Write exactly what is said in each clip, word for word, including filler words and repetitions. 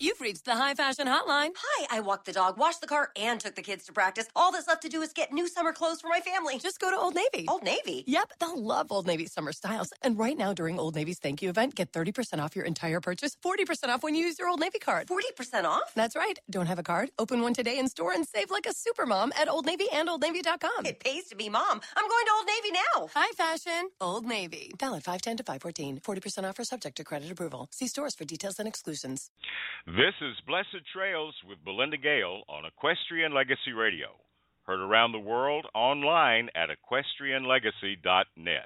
You've reached the High Fashion Hotline. Hi, I walked the dog, washed the car, and took the kids to practice. All that's left to do is get new summer clothes for my family. Just go to Old Navy. Old Navy? Yep, they'll love Old Navy's summer styles. And right now, during Old Navy's Thank You event, get thirty percent off your entire purchase, forty percent off when you use your Old Navy card. forty percent off? That's right. Don't have a card? Open one today in store and save like a supermom at Old Navy and Old Navy dot com. It pays to be mom. I'm going to Old Navy now. High fashion, Old Navy. Valid five ten to five fourteen. forty percent offer subject to credit approval. See stores for details and exclusions. This is Blessed Trails with Belinda Gale on Equestrian Legacy Radio. Heard around the world online at equestrian legacy dot net.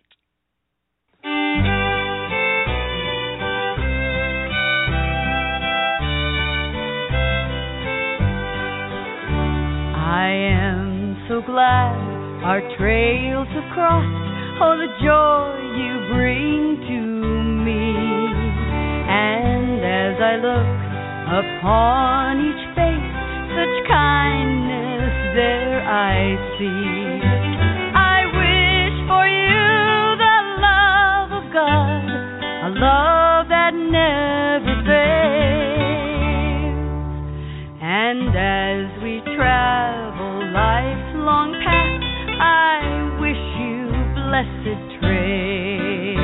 I am so glad our trails have crossed. Oh, the joy you bring to me. And as I look upon each face, such kindness there I see. I wish for you the love of God, a love that never fails. And as we travel life's long path, I wish you blessed trails.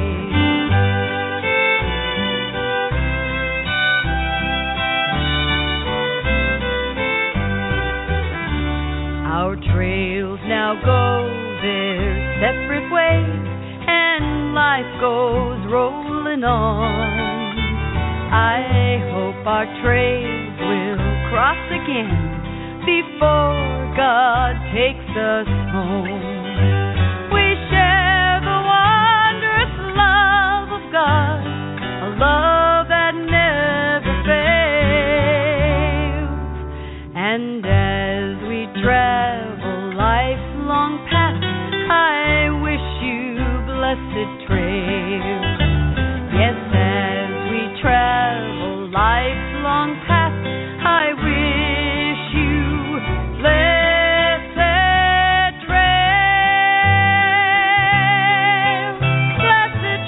Our trails now go their separate ways, and life goes rolling on. I hope our trails will cross again before God takes us home. We share the wondrous love of God, a love that never fails. And as we travel life's long path, I wish you blessed trails. Yes, as we travel life's long path, I wish you blessed trails. Blessed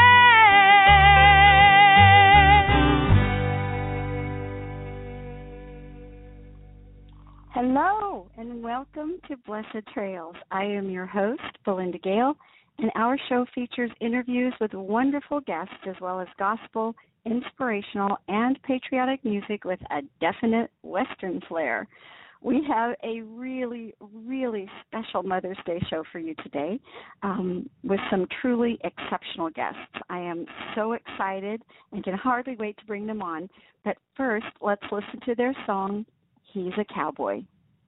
trails. Hello, and welcome to Blessed Trails. I am your host, Belinda Gale, and our show features interviews with wonderful guests as well as gospel, inspirational, and patriotic music with a definite Western flair. We have a really, really special Mother's Day show for you today um, with some truly exceptional guests. I am so excited and can hardly wait to bring them on. But first, let's listen to their song, He's a Cowboy.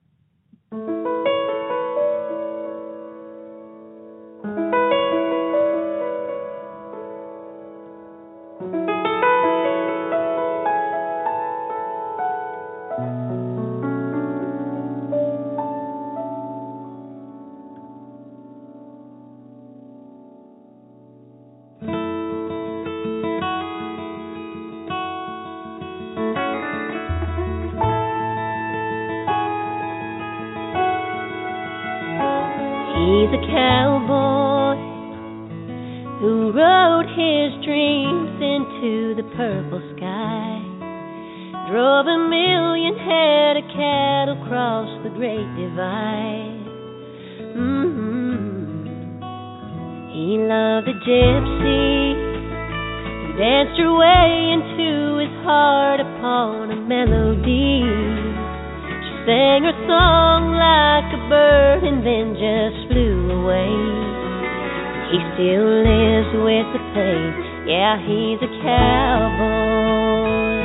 He's a cowboy who rode his dreams into the purple sky, drove a million head of cattle across the great divide. Mm-hmm. He loved a gypsy who danced her way into his heart upon a melody. Sang her song like a bird and then just flew away. He still lives with the pain, yeah, he's a cowboy.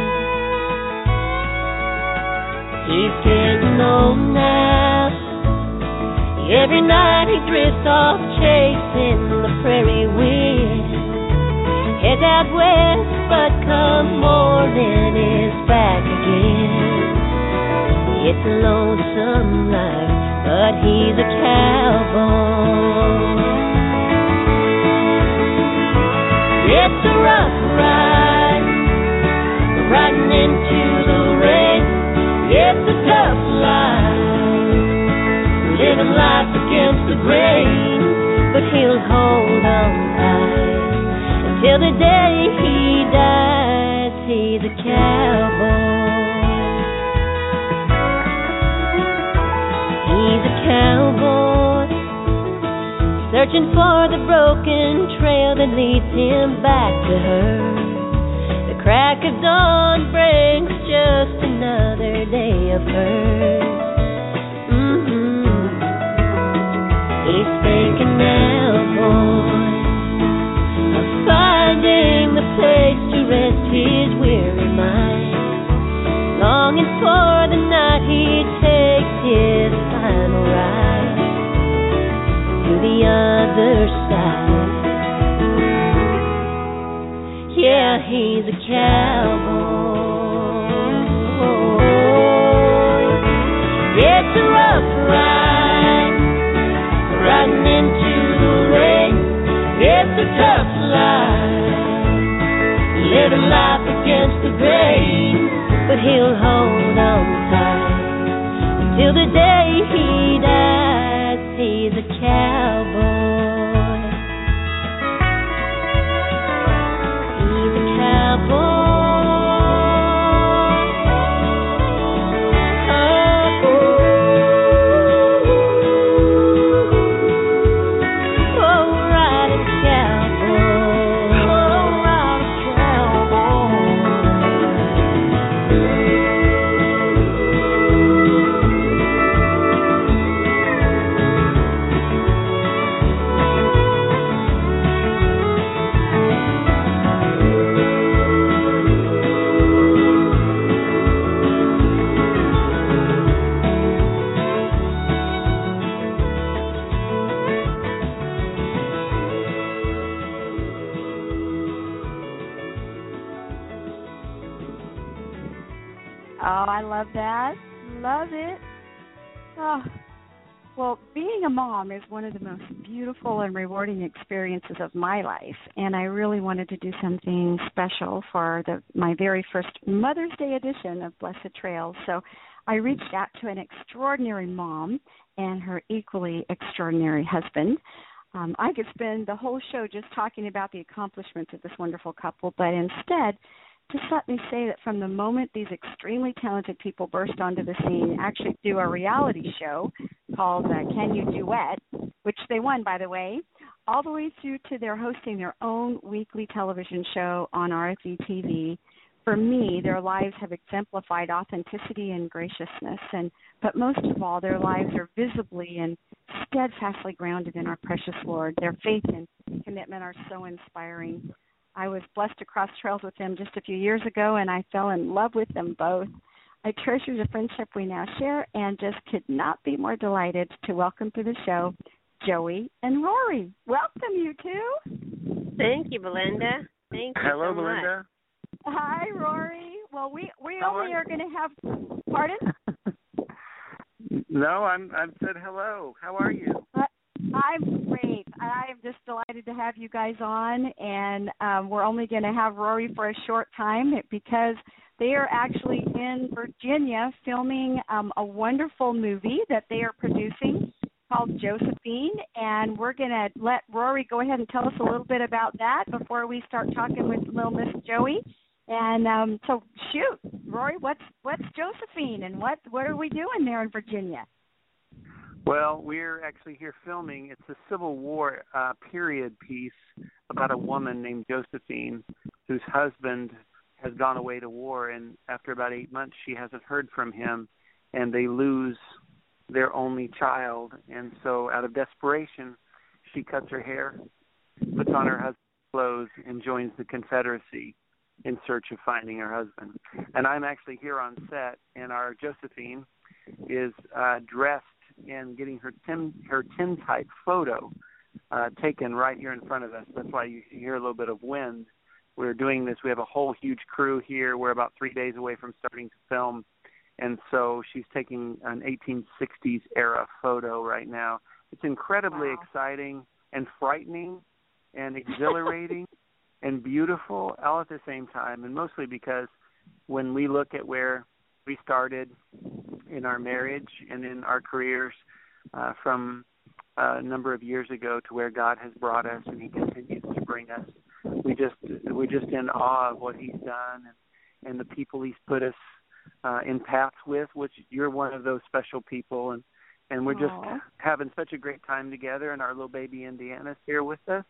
He's getting old now. Every night he drifts off chasing the prairie wind. Heads out west, but come morning is back again. It's a lonesome life, but he's a cowboy. It's a rough ride, riding into the rain. It's a tough life, living life against the grain. But he'll hold on tight until the day he dies. He's a a cowboy. He's a cowboy, searching for the broken trail that leads him back to her. The crack of dawn brings just another day of hers. Mm-hmm. He's thinking now, boy, of finding the place to rest his weary mind, longing for the night he takes his final ride to the other side. Yeah, he's a cowboy. It's a rough ride, riding into the rain. It's a tough life, living life against the grain. But he'll hold on tight until the day he dies. He's a cowboy. He's a cowboy. Oh, I love that. Love it. Oh. Well, being a mom is one of the most beautiful and rewarding experiences of my life, and I really wanted to do something special for the my very first Mother's Day edition of Blessed Trails. So I reached out to an extraordinary mom and her equally extraordinary husband. Um, I could spend the whole show just talking about the accomplishments of this wonderful couple, but instead, just let me say that from the moment these extremely talented people burst onto the scene, actually do a reality show called uh, Can You Duet, which they won, by the way, all the way through to their hosting their own weekly television show on R F E T V. For me, their lives have exemplified authenticity and graciousness, and but most of all, their lives are visibly and steadfastly grounded in our precious Lord. Their faith and commitment are so inspiring. I was blessed to cross trails with them just a few years ago, and I fell in love with them both. I treasure the friendship we now share and just could not be more delighted to welcome to the show Joey and Rory. Welcome, you two. Thank you, Belinda. Thank you Hello, so Belinda. much. Hi, Rory. Well, we, we How only are, are going to have, pardon? No, I'm I've said hello. How are you? Uh, I'm great. I'm just delighted to have you guys on, and um, we're only going to have Rory for a short time because they are actually in Virginia filming um, a wonderful movie that they are producing called Josephine, and we're going to let Rory go ahead and tell us a little bit about that before we start talking with little Miss Joey. And um, so, shoot, Rory, what's what's Josephine, and what what are we doing there in Virginia? Well, we're actually here filming. It's a Civil War uh, period piece about a woman named Josephine whose husband has gone away to war, and after about eight months, she hasn't heard from him, and they lose their only child. And so, out of desperation, she cuts her hair, puts on her husband's clothes, and joins the Confederacy in search of finding her husband. And I'm actually here on set, and our Josephine is uh, dressed and getting her tin her tintype photo uh, taken right here in front of us. That's why you hear a little bit of wind. We're doing this. We have a whole huge crew here. We're about three days away from starting to film, and so she's taking an eighteen sixties era photo right now. It's incredibly wow. exciting and frightening and exhilarating and beautiful all at the same time, and mostly because when we look at where we started in our marriage and in our careers uh, from a number of years ago to where God has brought us and He continues to bring us, we just we're just in awe of what He's done. And and the people he's put us uh, in paths with, which you're one of those special people. And, and we're just Aww. having such a great time together, and our little baby Indiana's here with us.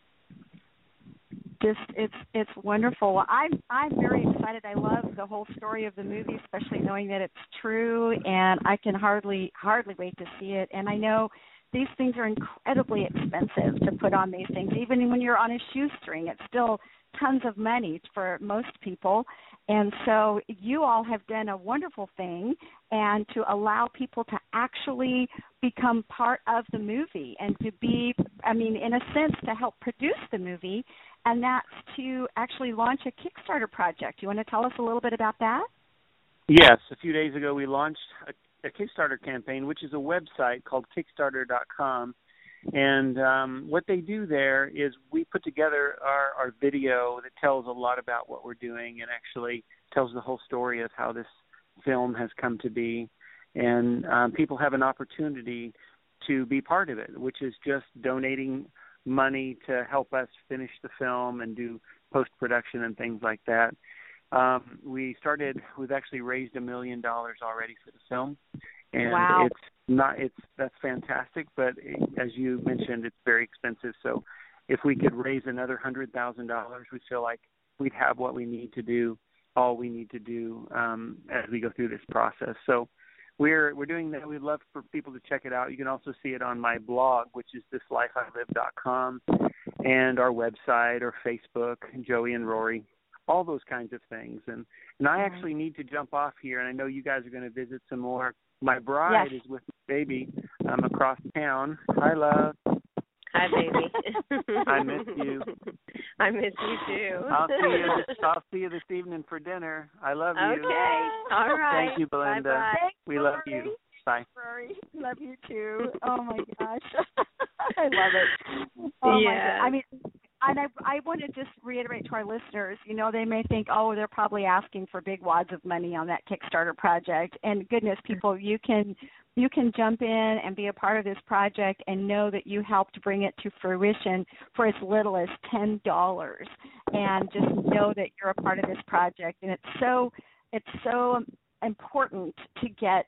Just it's it's wonderful. Well, I'm I'm very excited. I love the whole story of the movie, especially knowing that it's true, and I can hardly hardly wait to see it. And I know these things are incredibly expensive to put on these things. Even when you're on a shoestring, it's still tons of money for most people. And so you all have done a wonderful thing, and to allow people to actually become part of the movie and to be, I mean, in a sense, to help produce the movie, and that's to actually launch a Kickstarter project. You want to tell us a little bit about that? Yes. A few days ago, we launched a, a Kickstarter campaign, which is a website called Kickstarter dot com. And um, what they do there is we put together our, our video that tells a lot about what we're doing and actually tells the whole story of how this film has come to be. And um, people have an opportunity to be part of it, which is just donating money to help us finish the film and do post-production and things like that. Um, we started, we've actually raised a million dollars already for the film. And wow. it's not, it's, that's fantastic, but it, as you mentioned, it's very expensive. So if we could raise another one hundred thousand dollars, we feel like we'd have what we need to do, all we need to do um, as we go through this process. So we're we're doing that. We'd love for people to check it out. You can also see it on my blog, which is this life I live dot com, and our website or Facebook, Joey and Rory, all those kinds of things. And, and I actually need to jump off here, and I know you guys are going to visit some more. My bride yes. is with my baby um, across town. Hi, love. Hi, baby. I miss you. I miss you too. I'll see you. This, I'll see you this evening for dinner. I love you. Okay. All right. Thank you, Belinda. Bye-bye. Thanks, we love Rory. you. Bye. Rory, love you too. Oh my gosh, I love it. Oh yeah. my God. I mean, and I I want to just reiterate to our listeners. You know, they may think, oh, they're probably asking for big wads of money on that Kickstarter project. And goodness, people, you can you can jump in and be a part of this project and know that you helped bring it to fruition for as little as ten dollars. And just know that you're a part of this project. And it's so it's so important to get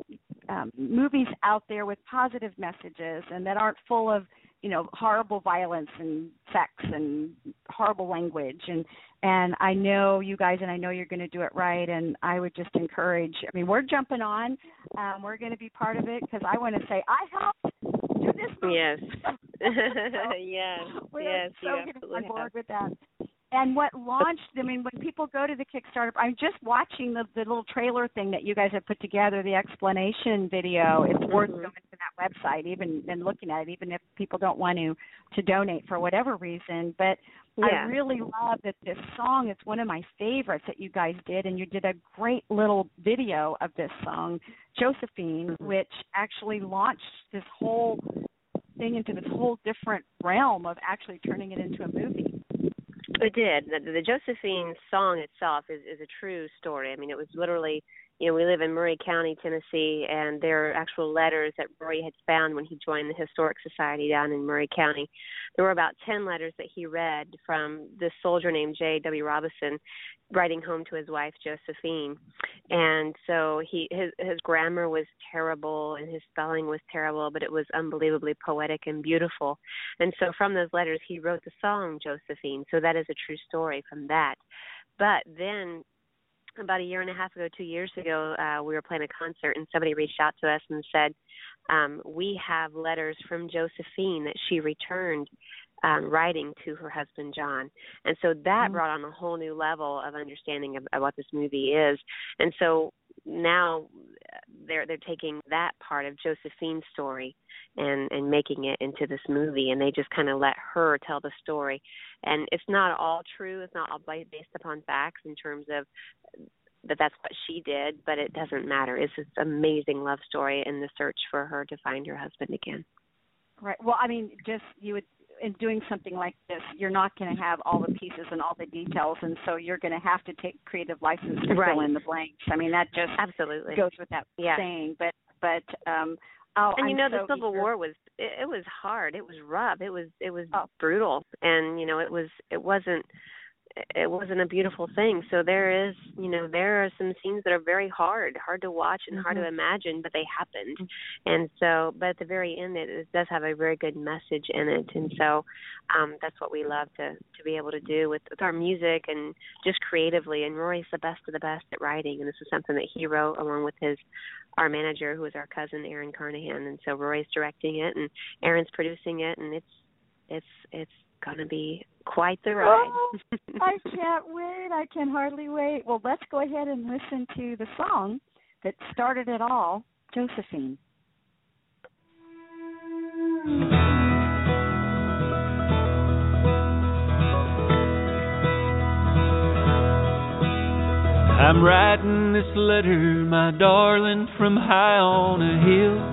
um, movies out there with positive messages and that aren't full of, you know, horrible violence and sex and horrible language. And, and I know you guys, and I know you're going to do it right. And I would just encourage, I mean, we're jumping on. Um, we're going to be part of it because I want to say, I helped do this movie. Yes. so, yes. we're yes. so You getting absolutely on board have. with that. And what launched, I mean, when people go to the Kickstarter, I'm just watching the, the little trailer thing that you guys have put together, the explanation video. It's mm-hmm. worth going to that website, even and looking at it, even if people don't want to, to donate for whatever reason. But yeah. I really love that this song, it's one of my favorites that you guys did, and you did a great little video of this song, Josephine, mm-hmm. which actually launched this whole thing into this whole different realm of actually turning it into a movie. It did. The, the Josephine song itself is, is a true story. I mean, it was literally, you know, we live in Murray County, Tennessee, and there are actual letters that Rory had found when he joined the Historic Society down in Murray County. There were about ten letters that he read from this soldier named J W. Robinson writing home to his wife, Josephine. And so he his, his grammar was terrible and his spelling was terrible, but it was unbelievably poetic and beautiful. And so from those letters, he wrote the song, Josephine. So that is a true story from that. But then about a year and a half ago, two years ago, uh, we were playing a concert and somebody reached out to us and said, um, we have letters from Josephine that she returned um, writing to her husband, John. And so that mm-hmm. brought on a whole new level of understanding of, of what this movie is. And so now they're they're taking that part of Josephine's story and, and making it into this movie, and they just kind of let her tell the story. And it's not all true. It's not all based upon facts in terms of that that's what she did, but it doesn't matter. It's this amazing love story in the search for her to find her husband again. Right. Well, I mean, just you would, in doing something like this, you're not going to have all the pieces and all the details, and so you're going to have to take creative license to right. fill in the blanks. I mean, that just absolutely goes without yeah. saying. But but um, oh, and you I'm know, so the Civil eager. War was it, it was hard. It was rough. It was it was oh. brutal, and you know, it was it wasn't. it wasn't a beautiful thing. So there is, you know, there are some scenes that are very hard, hard to watch and mm-hmm. hard to imagine, but they happened. Mm-hmm. And so, but at the very end, it, it does have a very good message in it. And so um, that's what we love to, to be able to do with, with our music and just creatively. And Rory's the best of the best at writing. And this is something that he wrote along with his, our manager, who is our cousin, Aaron Carnahan. And so Rory's directing it and Aaron's producing it. And it's, it's, it's going to be quite the ride. Oh, I can't wait. I can hardly wait. Well, let's go ahead and listen to the song that started it all, Josephine. I'm writing this letter, my darling, from high on a hill.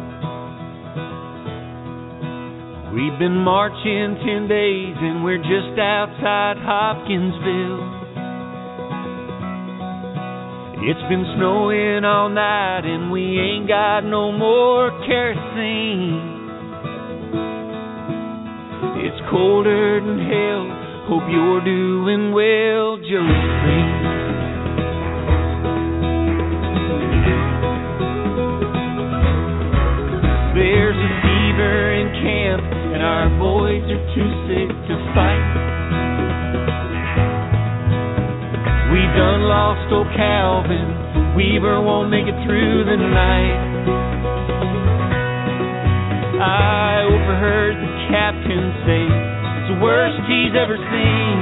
We've been marching ten days and we're just outside Hopkinsville. It's been snowing all night and we ain't got no more kerosene. It's colder than hell, hope you're doing well, Josephine. There's a fever in camp and our boys are too sick to fight. We done lost old Calvin, Weaver won't make it through the night. I overheard the captain say it's the worst he's ever seen.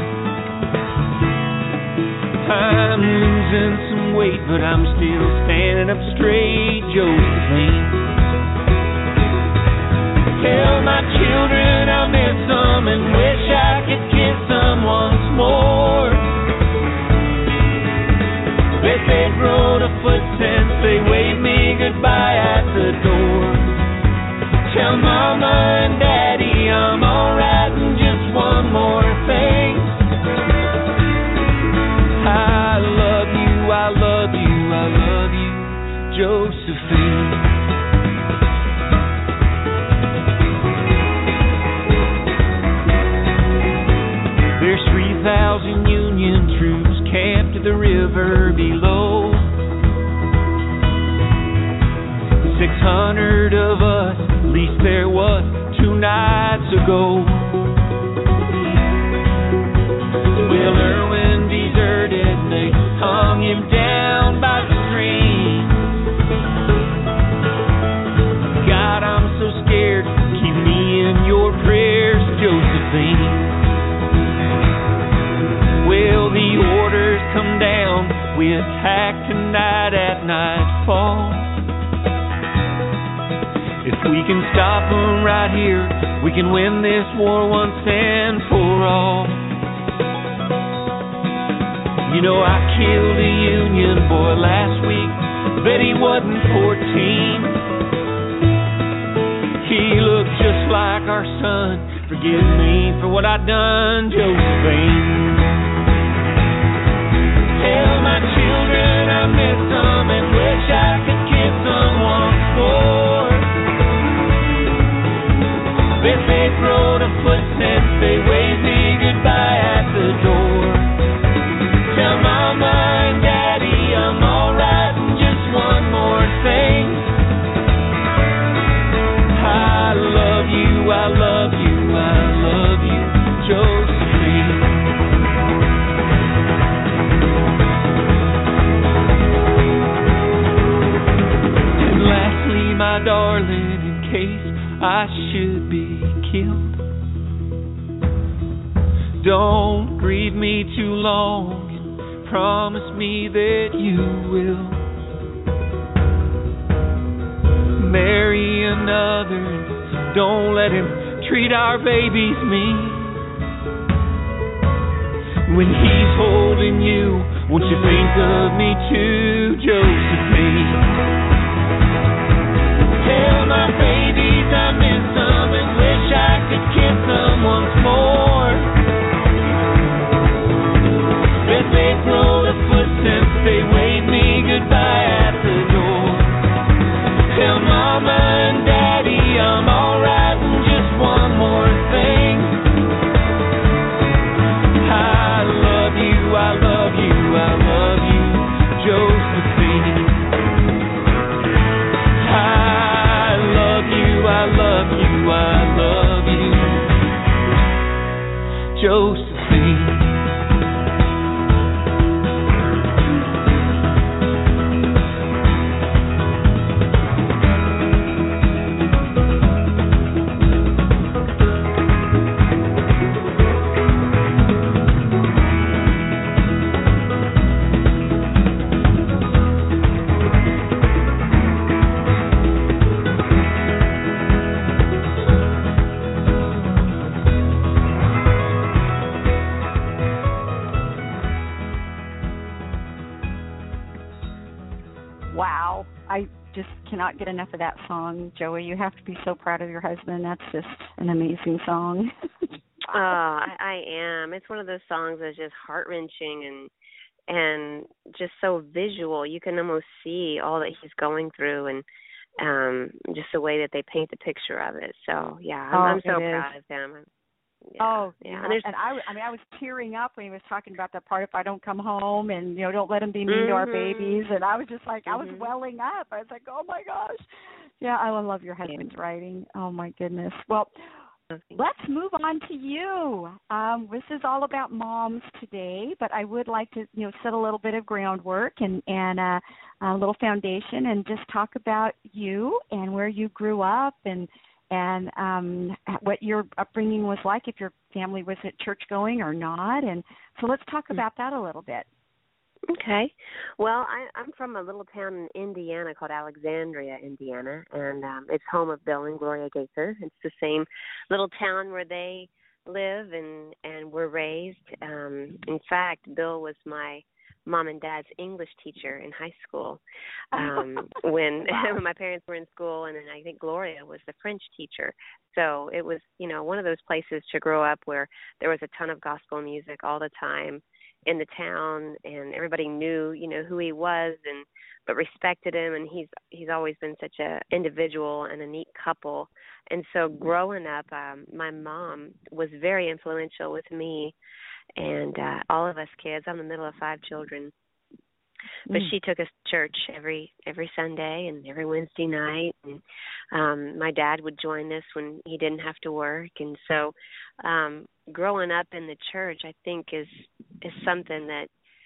I'm losing some weight, but I'm still standing up straight, Josephine. Tell my children I miss them and wish I could kiss them once more. Bet they've grown a foot since they waved me goodbye at the door. Tell Mama and Daddy I'm alright and just one more thing. I love you, I love you, I love you, Josephine. Thousand Union troops camped at the river below. Six hundred of us, at least there was two nights ago. Well, Irwin deserted, they hung him down by the stream. God, I'm so scared, keep me in your prayers, Josephine. Well, the orders come down, we attack tonight at nightfall. If we can stop them right here, we can win this war once and for all. You know, I killed a Union boy last week, bet he wasn't fourteen. He looked just like our son, forgive me for what I done, Josephine. Tell my children I miss them and wish I could kiss them once more. Bet they've grown a foot since they waved me goodbye at the door. Tell Mama and Daddy I'm alright and just one more thing. I love you, I love you, I love you, Josephine. My darling, in case I should be killed, don't grieve me too long and promise me that you will marry another. Don't let him treat our babies mean. When he's holding you, won't you think of me too, Josephine? Tell my babies I miss them and wish I could kiss them once more. Bet they've grown a foot since they waved me goodbye at the door. Tell Mama and Daddy I'm alright and just one more thing. I love wow. I just cannot get enough of that song, Joey. You have to be so proud of your husband. That's just an amazing song. Oh, I, I am. It's one of those songs that's just heart-wrenching and and just so visual. You can almost see all that he's going through and um, just the way that they paint the picture of it. So, yeah, I'm, oh, I'm so proud of him. Yeah, oh, yeah. And, and I, I mean, I was tearing up when he was talking about that part, if I don't come home and, you know, don't let him be mean mm-hmm. to our babies. And I was just like, mm-hmm. I was welling up. I was like, oh, my gosh. Yeah, I love your husband's writing. Oh, my goodness. Well, let's move on to you. Um, this is all about moms today, but I would like to, you know, set a little bit of groundwork and, and uh, a little foundation and just talk about you and where you grew up and and um, what your upbringing was like, if your family was at church going or not. And so let's talk about that a little bit. Okay. Well, I, I'm from a little town in Indiana called Alexandria, Indiana, and um, it's home of Bill and Gloria Gaither. It's the same little town where they live and, and were raised. Um, in fact, Bill was my mom and dad's English teacher in high school um, when, wow. when my parents were in school, and then I think Gloria was the French teacher. So it was, you know, one of those places to grow up where there was a ton of gospel music all the time in the town, and everybody knew, you know, who he was, and but respected him, and he's he's always been such a individual and a neat couple. And so growing up, um, my mom was very influential with me and uh, all of us kids. I'm the middle of five children. But mm. she took us to church every every Sunday and every Wednesday night. And um, my dad would join us when he didn't have to work. And so um, growing up in the church, I think, is is something that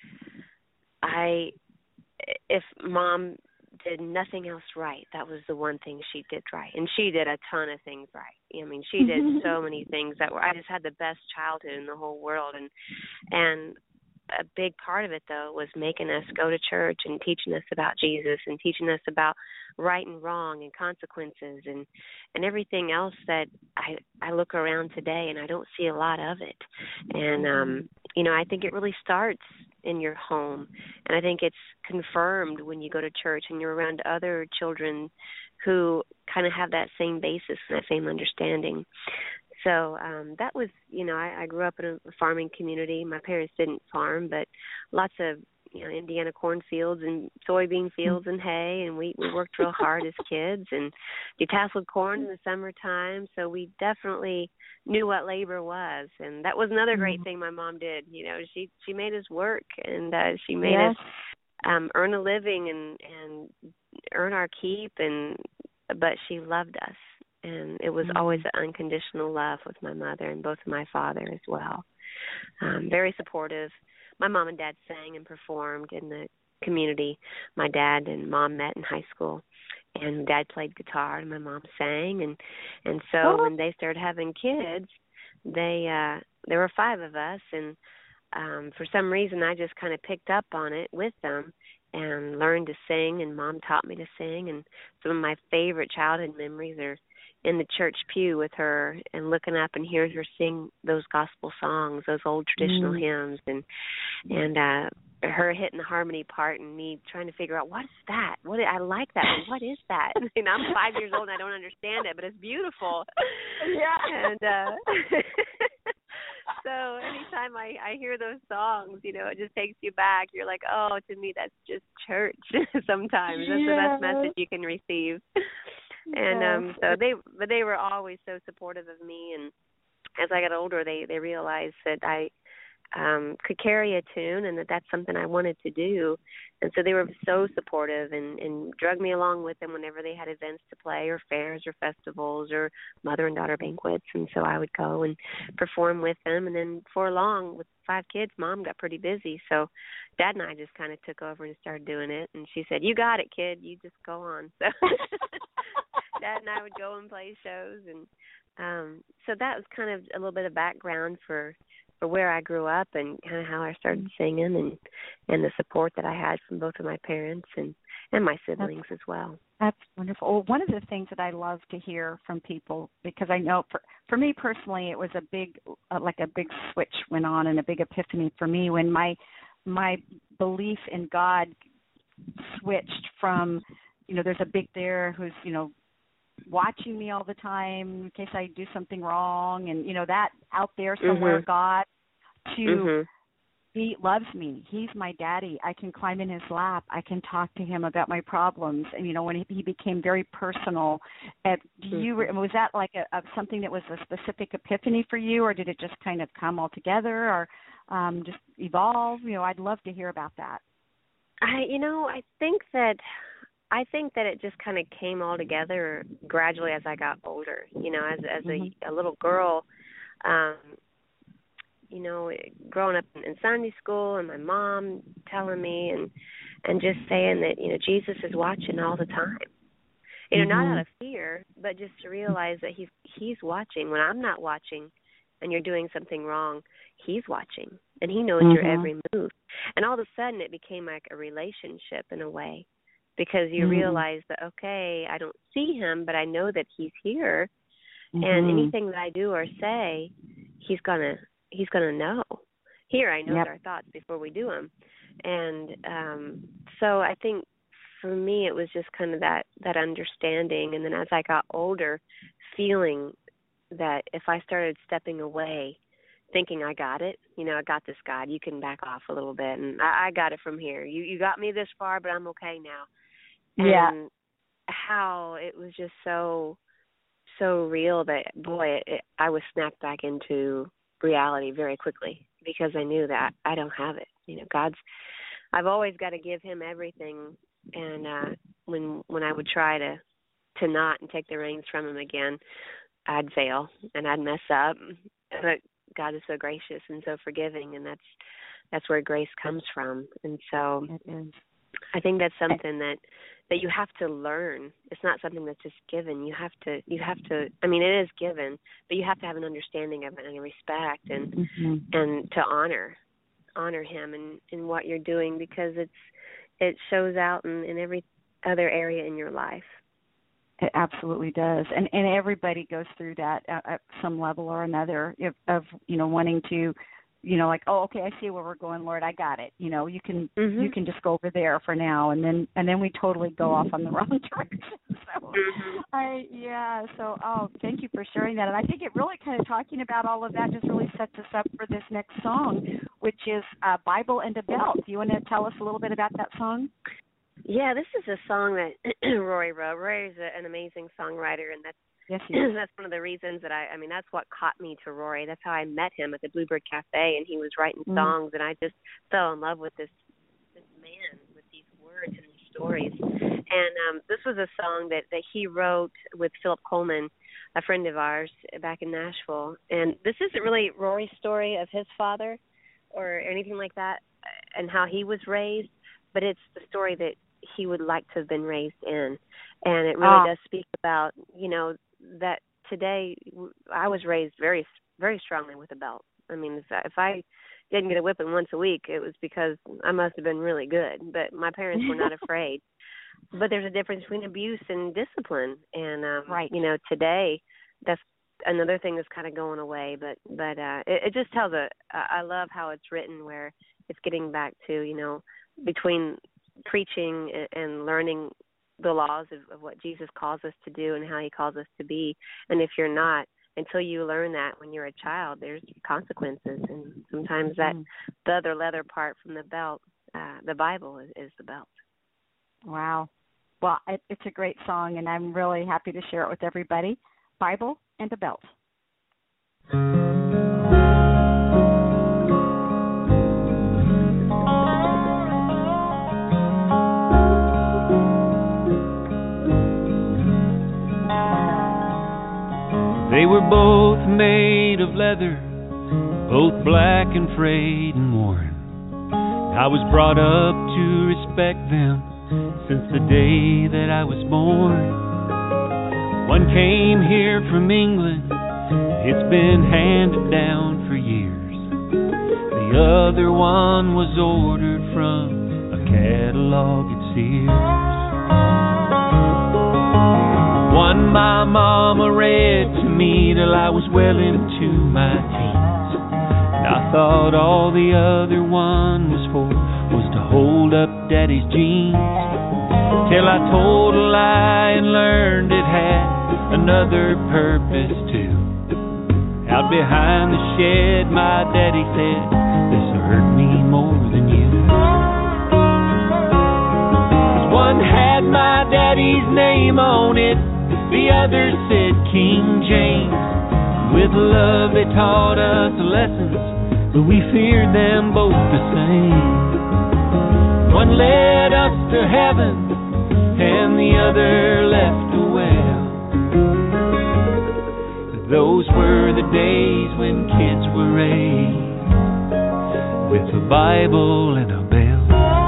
I, if Mom did nothing else right, that was the one thing she did right. And she did a ton of things right. I mean, she did so many things that were, I just had the best childhood in the whole world. And and a big part of it, though, was making us go to church and teaching us about Jesus and teaching us about right and wrong and consequences and, and everything else that I I look around today and I don't see a lot of it. And, um, you know, I think it really starts in your home. And I think it's confirmed when you go to church and you're around other children who kind of have that same basis and that same understanding. So um, that was, you know, I, I grew up in a farming community. My parents didn't farm, but lots of, you know, Indiana cornfields and soybean fields and hay, and we, we worked real hard as kids and detasseled corn in the summertime. So we definitely knew what labor was, and that was another great thing my mom did. You know, she she made us work, and uh, she made yes. us um, earn a living and and earn our keep, and but she loved us. And it was mm-hmm. always an unconditional love with my mother and both my father as well. Um, very supportive. My mom and dad sang and performed in the community. My dad and mom met in high school, and dad played guitar and my mom sang. And and so oh. when they started having kids, they uh, there were five of us, and um, for some reason I just kind of picked up on it with them and learned to sing. And mom taught me to sing. And some of my favorite childhood memories are in the church pew with her and looking up and hearing her sing those gospel songs, those old traditional mm. hymns, and and uh, her hitting the harmony part and me trying to figure out, what is that? What I like that. What is that? And I'm five years old and I don't understand it, but it's beautiful. Yeah. And uh, so anytime I, I hear those songs, you know, it just takes you back. You're like, oh, to me that's just church. Sometimes that's yes. the best message you can receive. And um, so they, but they were always so supportive of me. And as I got older, they, they realized that I um, could carry a tune and that that's something I wanted to do. And so they were so supportive and, and drug me along with them whenever they had events to play or fairs or festivals or mother and daughter banquets. And so I would go and perform with them. And then for long, with five kids, Mom got pretty busy. So Dad and I just kind of took over and started doing it. And she said, you got it, kid. You just go on. So Dad and I would go and play shows. And um, so that was kind of a little bit of background for, for where I grew up and kind of how I started singing and, and the support that I had from both of my parents and, and my siblings that's, as well. That's wonderful. Well, one of the things that I love to hear from people, because I know for, for me personally, it was a big, uh, like a big switch went on and a big epiphany for me when my my belief in God switched from, you know, there's a big there who's, you know, watching me all the time in case I do something wrong, and, you know, that out there somewhere, Mhm. God, to Mhm. he loves me. He's my daddy. I can climb in his lap. I can talk to him about my problems. And, you know, when he, he became very personal, uh, do you, was that like a, a, something that was a specific epiphany for you, or did it just kind of come all together, or um, just evolve? You know, I'd love to hear about that. I, you know, I think that I think that it just kind of came all together gradually as I got older. You know, as as Mhm. a, a little girl, um, you know, growing up in Sunday school, and my mom telling me and and just saying that, you know, Jesus is watching all the time. You know, Mhm. not out of fear, but just to realize that he's he's watching when I'm not watching, and you're doing something wrong. He's watching, and he knows your Mhm. every move. And all of a sudden, it became like a relationship in a way, because you Mhm. realize that, okay, I don't see him, but I know that he's here, and Mhm. anything that I do or say, he's gonna he's gonna know. Here, I know Yep. our thoughts before we do them, and um, so I think for me, it was just kind of that that understanding, and then as I got older, feeling that if I started stepping away, thinking I got it, you know, I got this, God, you can back off a little bit, and I, I got it from here. You you got me this far, but I'm okay now. Yeah. And how it was just so so real that, boy, it, it, I was snapped back into reality very quickly, because I knew that I, I don't have it. You know, God's, I've always got to give him everything, and uh, when when I would try to to not and take the reins from him again, I'd fail and I'd mess up. But God is so gracious and so forgiving, and that's that's where grace comes from. And so It is. I think that's something that that you have to learn. It's not something that's just given. You have to you have to I mean, it is given, but you have to have an understanding of it and a respect, and Mhm. and to honor honor him in, in what you're doing, because it's it shows out in, in every other area in your life. It absolutely does, and and everybody goes through that at, at some level or another of, of you know wanting to, you know, like, oh, okay, I see where we're going, Lord, I got it. You know, you can Mhm. you can just go over there for now, and then and then we totally go off on the wrong direction. So Mhm. I yeah, so oh, thank you for sharing that, and I think it really kind of talking about all of that just really sets us up for this next song, which is uh, Bible and a Belt. Do you want to tell us a little bit about that song? Yeah, this is a song that Rory wrote. Rory is a, an amazing songwriter, and that's Yes, he is. that's one of the reasons that I, I mean, that's what caught me to Rory. That's how I met him at the Bluebird Cafe, and he was writing Mm. songs, and I just fell in love with this this man, with these words and these stories. And um, this was a song that, that he wrote with Philip Coleman, a friend of ours back in Nashville. And this isn't really Rory's story of his father or anything like that and how he was raised, but it's the story that he would like to have been raised in. And it really Ah. does speak about, you know, that today I was raised very, very strongly with a belt. I mean, if I, if I didn't get a whipping once a week, it was because I must have been really good. But my parents were not afraid. But there's a difference between abuse and discipline. And, um, Right. you know, today that's another thing that's kind of going away. But but uh, it, it just tells a, I love how it's written, where it's getting back to, you know, between preaching and, and learning the laws of, of what Jesus calls us to do and how he calls us to be. And if you're not, until you learn that when you're a child, there's consequences. And sometimes that Mm. the other leather part from the belt, uh, the Bible is, is the belt. Wow. Well, it, it's a great song, and I'm really happy to share it with everybody. Bible and a Belt. They were both made of leather, both black and frayed and worn. I was brought up to respect them since the day that I was born. One came here from England, it's been handed down for years. The other one was ordered from a catalog at Sears. One my mama read to me till I was well into my teens. And I thought all the other one was for was to hold up Daddy daddy's jeans, till I told a lie and learned it had another purpose too. Out behind the shed, my daddy said, this'll hurt me more than you. One had my daddy's name on it, the other said King James. With love they taught us lessons, but we feared them both the same. One led us to heaven, and the other left a well. Those were the days when kids were raised with a Bible and a bell.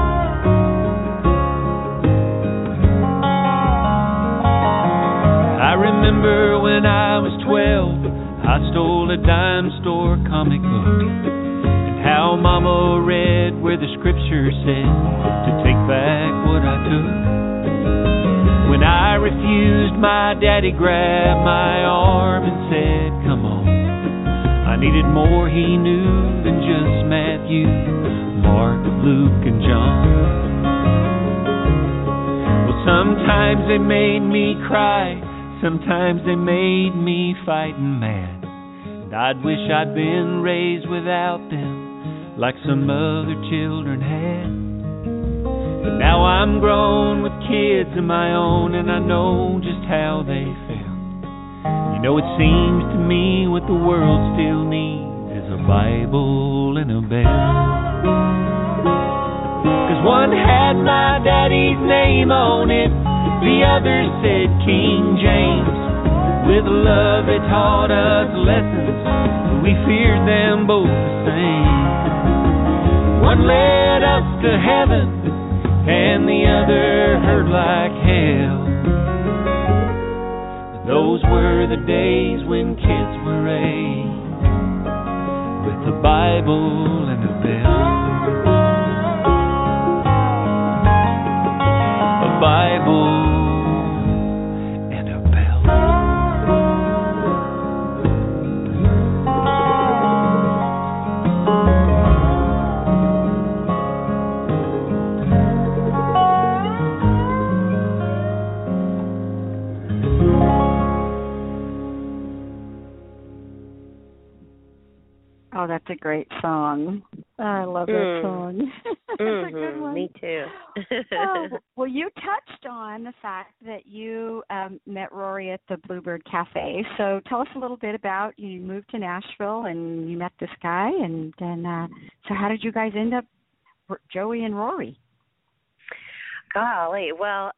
I remember when I was twelve, I stole a dime store comic book, and how Mama read where the scripture said to take back what I took. When I refused, my daddy grabbed my arm and said, come on. I needed more he knew than just Matthew, Mark, Luke, and John. Well, sometimes they made me cry, sometimes they made me fighting mad. And I'd wish I'd been raised without them, like some other children had. But now I'm grown with kids of my own, and I know just how they felt. You know, it seems to me what the world still needs is a Bible and a bell. 'Cause one had my daddy's name on it, the other said King James. With love they taught us lessons, but we feared them both the same. One led us to heaven, and the other hurt like hell. Those were the days when kids were raised with the Bible and a bell. A Bible and a bell. Oh, that's a great song. I love that Mm. song. That's Mm-hmm. a good one. Me too. Oh, well, you touched on the fact that you um, met Rory at the Bluebird Cafe. So tell us a little bit about, you moved to Nashville and you met this guy, and then uh, so how did you guys end up, Joey and Rory? Golly, well,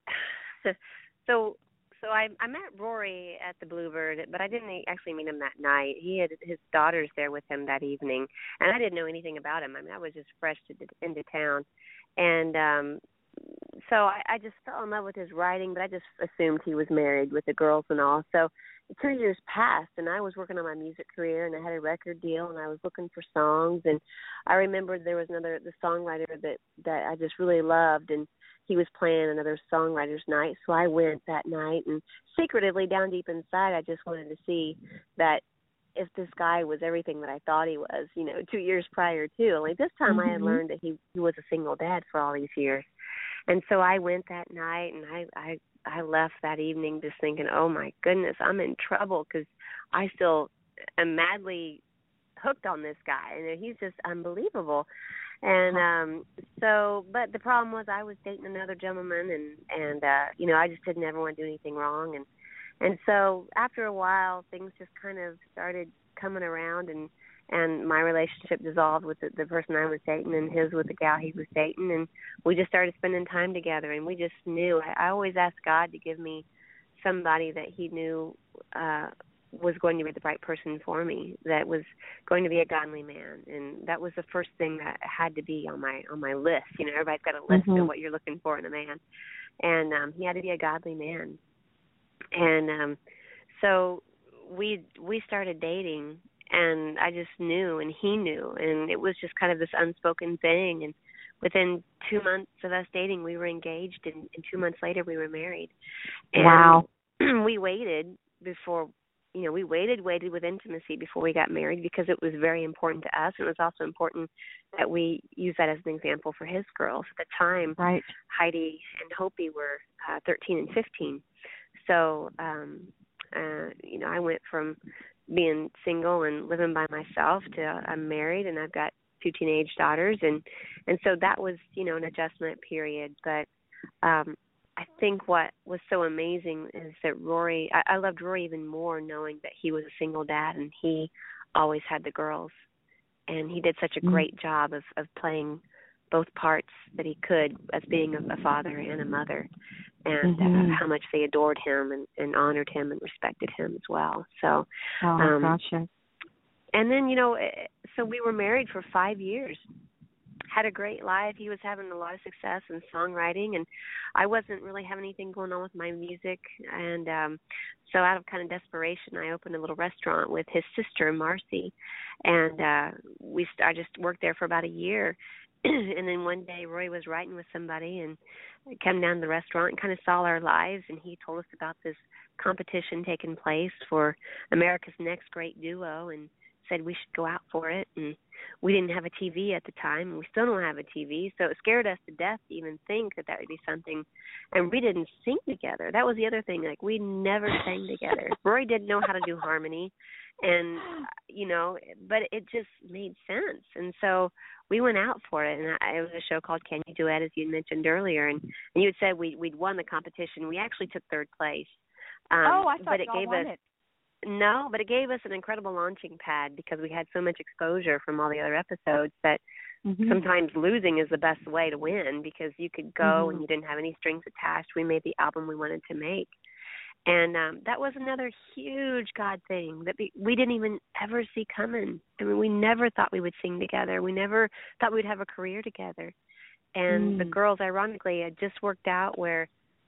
so so I I met Rory at the Bluebird, but I didn't actually meet him that night. He had his daughters there with him that evening, and I didn't know anything about him. I mean, I was just fresh to, into town, and um, so I, I just fell in love with his writing, but I just assumed he was married with the girls and all. So two years passed, and I was working on my music career, and I had a record deal, and I was looking for songs, and I remembered there was another the songwriter that that I just really loved, and he was playing another songwriter's night, so I went that night, and secretly down deep inside, I just wanted to see that if this guy was everything that I thought he was, you know, two years prior to. Like this time mm-hmm. I had learned that he, he was a single dad for all these years. And so I went that night, and I, I, I left that evening just thinking, oh, my goodness, I'm in trouble because I still am madly hooked on this guy, and he's just unbelievable. And um, so, but the problem was I was dating another gentleman, and, and uh, you know, I just didn't ever want to do anything wrong. And, and so after a while, things just kind of started coming around, and, and my relationship dissolved with the, the person I was dating and his with the gal he was dating. And we just started spending time together, and we just knew. I, I always asked God to give me somebody that he knew uh was going to be the right person for me, that was going to be a godly man. And that was the first thing that had to be on my on my list. You know, everybody's got a list mm-hmm. of what you're looking for in a man. And um, he had to be a godly man. And um, so we we started dating, and I just knew, and he knew, and it was just kind of this unspoken thing. And within two months of us dating, we were engaged, and, and two months later we were married. And wow. we waited before you know, we waited, waited with intimacy before we got married because it was very important to us. And it was also important that we use that as an example for his girls. At the time, right. Heidi and Hopi were uh, thirteen and fifteen. So, um, uh, you know, I went from being single and living by myself to I'm married and I've got two teenage daughters. And, and so that was, you know, an adjustment period. But um, I think what was so amazing is that Rory, I, I loved Rory even more knowing that he was a single dad and he always had the girls. And he did such a great mm-hmm. job of, of playing both parts that he could as being a, a father and a mother, and mm-hmm. uh, how much they adored him and, and honored him and respected him as well. So, oh, um, gotcha. And then, you know, so we were married for five years. Had a great life. He was having a lot of success in songwriting, and I wasn't really having anything going on with my music. And um, so out of kind of desperation, I opened a little restaurant with his sister, Marcy, and uh, we st- I just worked there for about a year. And then one day Roy was writing with somebody and came down to the restaurant and kind of saw our lives, and he told us about this competition taking place for America's Next Great Duo and said we should go out for it. And we didn't have a T V at the time, and we still don't have a T V, so it scared us to death to even think that that would be something. And we didn't sing together. That was the other thing. Like, we never sang together. Roy didn't know how to do harmony, and, you know, but it just made sense. And so we went out for it, and I, it was a show called Can You Duet, as you mentioned earlier, and, and you had said we, we'd won the competition. We actually took third place. Um, oh, I thought but it y'all gave won us, it. No, but it gave us an incredible launching pad because we had so much exposure from all the other episodes that mm-hmm. sometimes losing is the best way to win because you could go mm-hmm. and you didn't have any strings attached. We made the album we wanted to make. And um, that was another huge God thing that we, we didn't even ever see coming. I mean, we never thought we would sing together. We never thought we'd have a career together. And mm. the girls, ironically, had just worked out where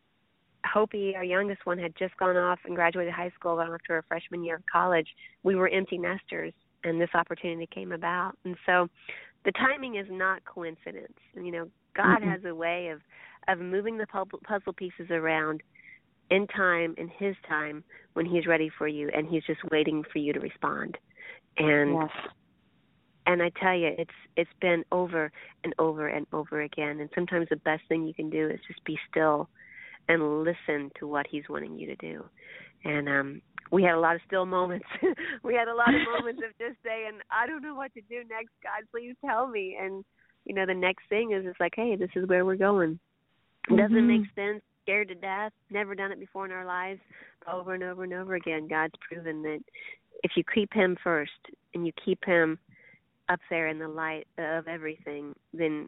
Hopi, our youngest one, had just gone off and graduated high school, gone off to her freshman year of college. We were empty nesters, and this opportunity came about. And so the timing is not coincidence. And, you know, God mm-hmm. has a way of, of moving the puzzle pieces around in time, in his time, when he's ready for you, and he's just waiting for you to respond. And yes. and I tell you, it's it's been over and over and over again. And sometimes the best thing you can do is just be still and listen to what he's wanting you to do. And um, we had a lot of still moments. We had a lot of moments of just saying, I don't know what to do next, God, please tell me. And, you know, the next thing is it's like, hey, this is where we're going. It doesn't mm-hmm. make sense, scared to death, never done it before in our lives. Over and over and over again, God's proven that if you keep him first and you keep him up there in the light of everything, then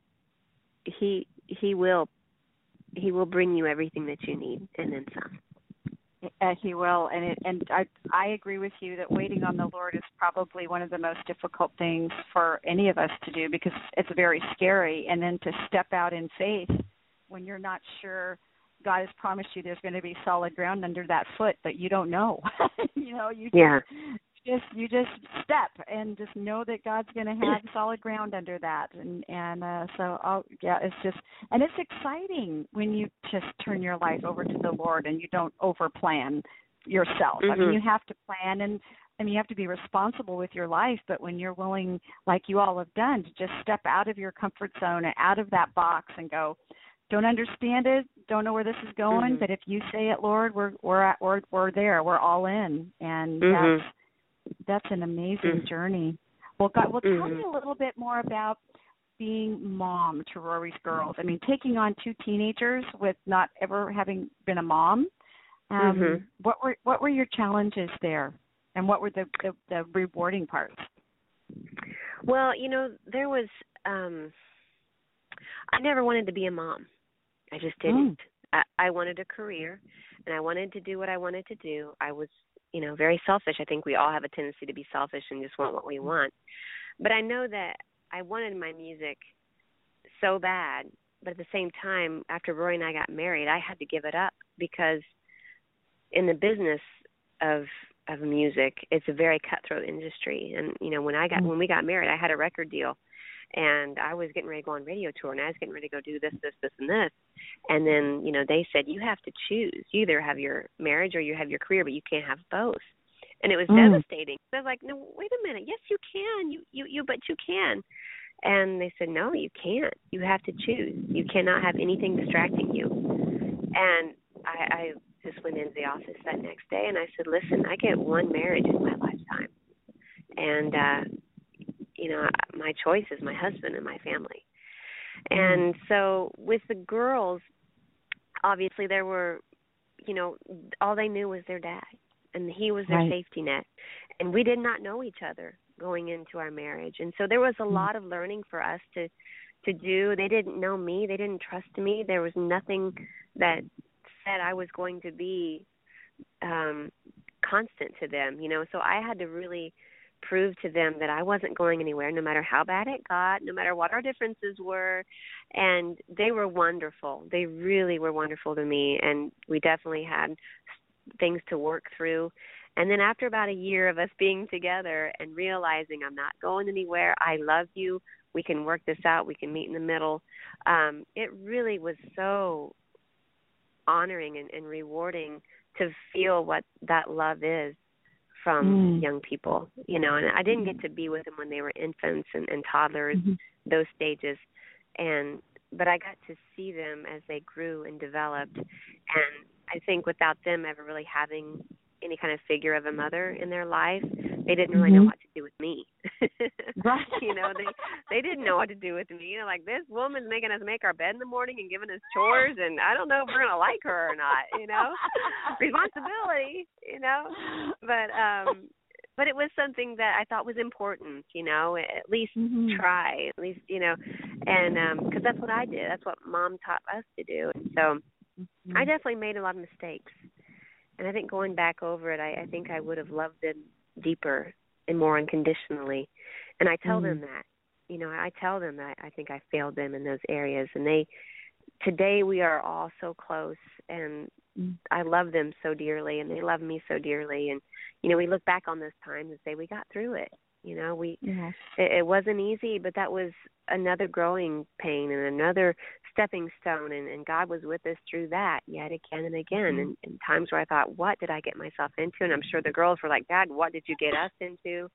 he he will He will bring you everything that you need and then some. Uh, he will, and it, and I I agree with you that waiting on the Lord is probably one of the most difficult things for any of us to do because it's very scary. And then to step out in faith when you're not sure. God has promised you there's going to be solid ground under that foot, but you don't know. you know, you just, yeah. just you just step and just know that God's going to have solid ground under that. And and uh, so I'll, yeah, it's just and it's exciting when you just turn your life over to the Lord and you don't overplan yourself. Mm-hmm. I mean, you have to plan and I mean you have to be responsible with your life. But when you're willing, like you all have done, to just step out of your comfort zone and out of that box and go. Don't understand it. Don't know where this is going. Mm-hmm. But if you say it, Lord, we're we're at, we're we're there. We're all in, and mm-hmm. that's that's an amazing mm-hmm. journey. Well, God, well, mm-hmm. tell me a little bit more about being mom to Rory's girls. I mean, taking on two teenagers with not ever having been a mom. Um, mm-hmm. What were what were your challenges there, and what were the the, the rewarding parts? Well, you know, there was. Um, I never wanted to be a mom. I just didn't. Mm. I, I wanted a career, and I wanted to do what I wanted to do. I was, you know, very selfish. I think we all have a tendency to be selfish and just want what we want. But I know that I wanted my music so bad, but at the same time, after Rory and I got married, I had to give it up because in the business of of music, it's a very cutthroat industry. And, you know, when I got mm. when we got married, I had a record deal. And I was getting ready to go on radio tour, and I was getting ready to go do this, this, this, and this. And then, you know, they said, you have to choose. You either have your marriage or you have your career, but you can't have both. And it was Mm. devastating. So I was like, no, wait a minute. Yes, you can. You, you, you, but you can. And they said, no, you can't. You have to choose. You cannot have anything distracting you. And I, I just went into the office that next day and I said, listen, I get one marriage in my lifetime. And, uh, you know, my choice is my husband and my family. And so with the girls, obviously there were, you know, all they knew was their dad, and he was their right. safety net. And we did not know each other going into our marriage. And so there was a mm-hmm. lot of learning for us to, to do. They didn't know me. They didn't trust me. There was nothing that said I was going to be um, constant to them, you know. So I had to really prove to them that I wasn't going anywhere, no matter how bad it got, no matter what our differences were. And they were wonderful. They really were wonderful to me, and we definitely had things to work through. And then after about a year of us being together and realizing I'm not going anywhere, I love you, we can work this out, we can meet in the middle, um, it really was so honoring and, and rewarding to feel what that love is from mm. young people, you know. And I didn't get to be with them when they were infants and, and toddlers, mm-hmm. those stages, and but I got to see them as they grew and developed. And I think without them ever really having any kind of figure of a mother in their life, they didn't really mm-hmm. know what to do with me. Right. You know, they they didn't know what to do with me. You know, like, this woman's making us make our bed in the morning and giving us chores, and I don't know if we're gonna like her or not. You know, responsibility. You know, but um, but it was something that I thought was important. You know, at least mm-hmm. try. At least, you know, and um, because that's what I did. That's what Mom taught us to do. And so mm-hmm. I definitely made a lot of mistakes. And I think going back over it, I, I think I would have loved them deeper and more unconditionally. And I tell mm. them that, you know, I tell them that I think I failed them in those areas. And they, today we are all so close, and mm. I love them so dearly, and they love me so dearly. And, you know, we look back on those times and say we got through it. You know, we yes. it, it wasn't easy, but that was another growing pain and another stepping stone, and, and God was with us through that yet again and again. And, and times where I thought, what did I get myself into? And I'm sure the girls were like, Dad, what did you get us into?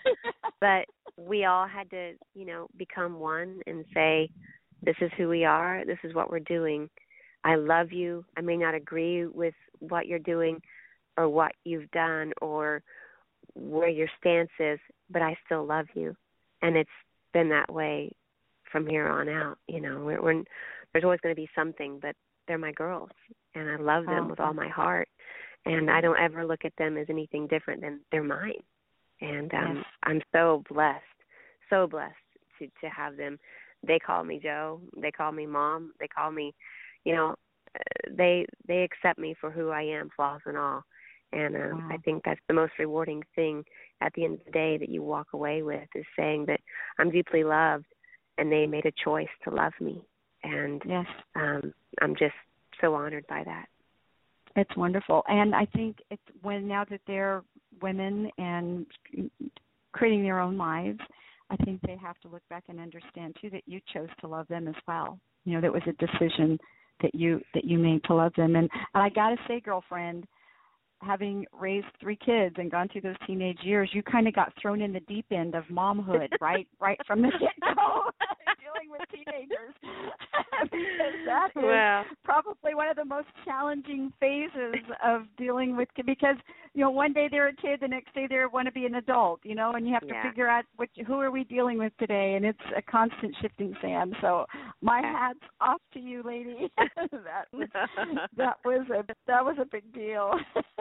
But we all had to, you know, become one and say, this is who we are. This is what we're doing. I love you. I may not agree with what you're doing or what you've done or where your stance is, but I still love you. And it's been that way from here on out. You know, we're, we're, there's always going to be something, but they're my girls, and I love them oh. with all my heart. And I don't ever look at them as anything different than they're mine. And um, yes. I'm so blessed, so blessed to, to have them. They call me Joe. They call me Mom. They call me, you know, they they accept me for who I am, flaws and all. And um, wow. I think that's the most rewarding thing at the end of the day that you walk away with, is saying that I'm deeply loved, and they made a choice to love me. And yes. um, I'm just so honored by that. It's wonderful. And I think it's when now that they're women and creating their own lives, I think they have to look back and understand, too, that you chose to love them as well. You know, that was a decision that you that you made to love them. And, and I got to say, girlfriend, having raised three kids and gone through those teenage years, you kind of got thrown in the deep end of momhood, right? Right from the get-go, dealing with teenagers. Because that is well, probably one of the most challenging phases of dealing with, because, you know, one day they're a kid, the next day they want to be an adult, you know, and you have to yeah. figure out which, who are we dealing with today, and it's a constant shifting sand. So my hat's off to you, lady. that was that was a that was a big deal.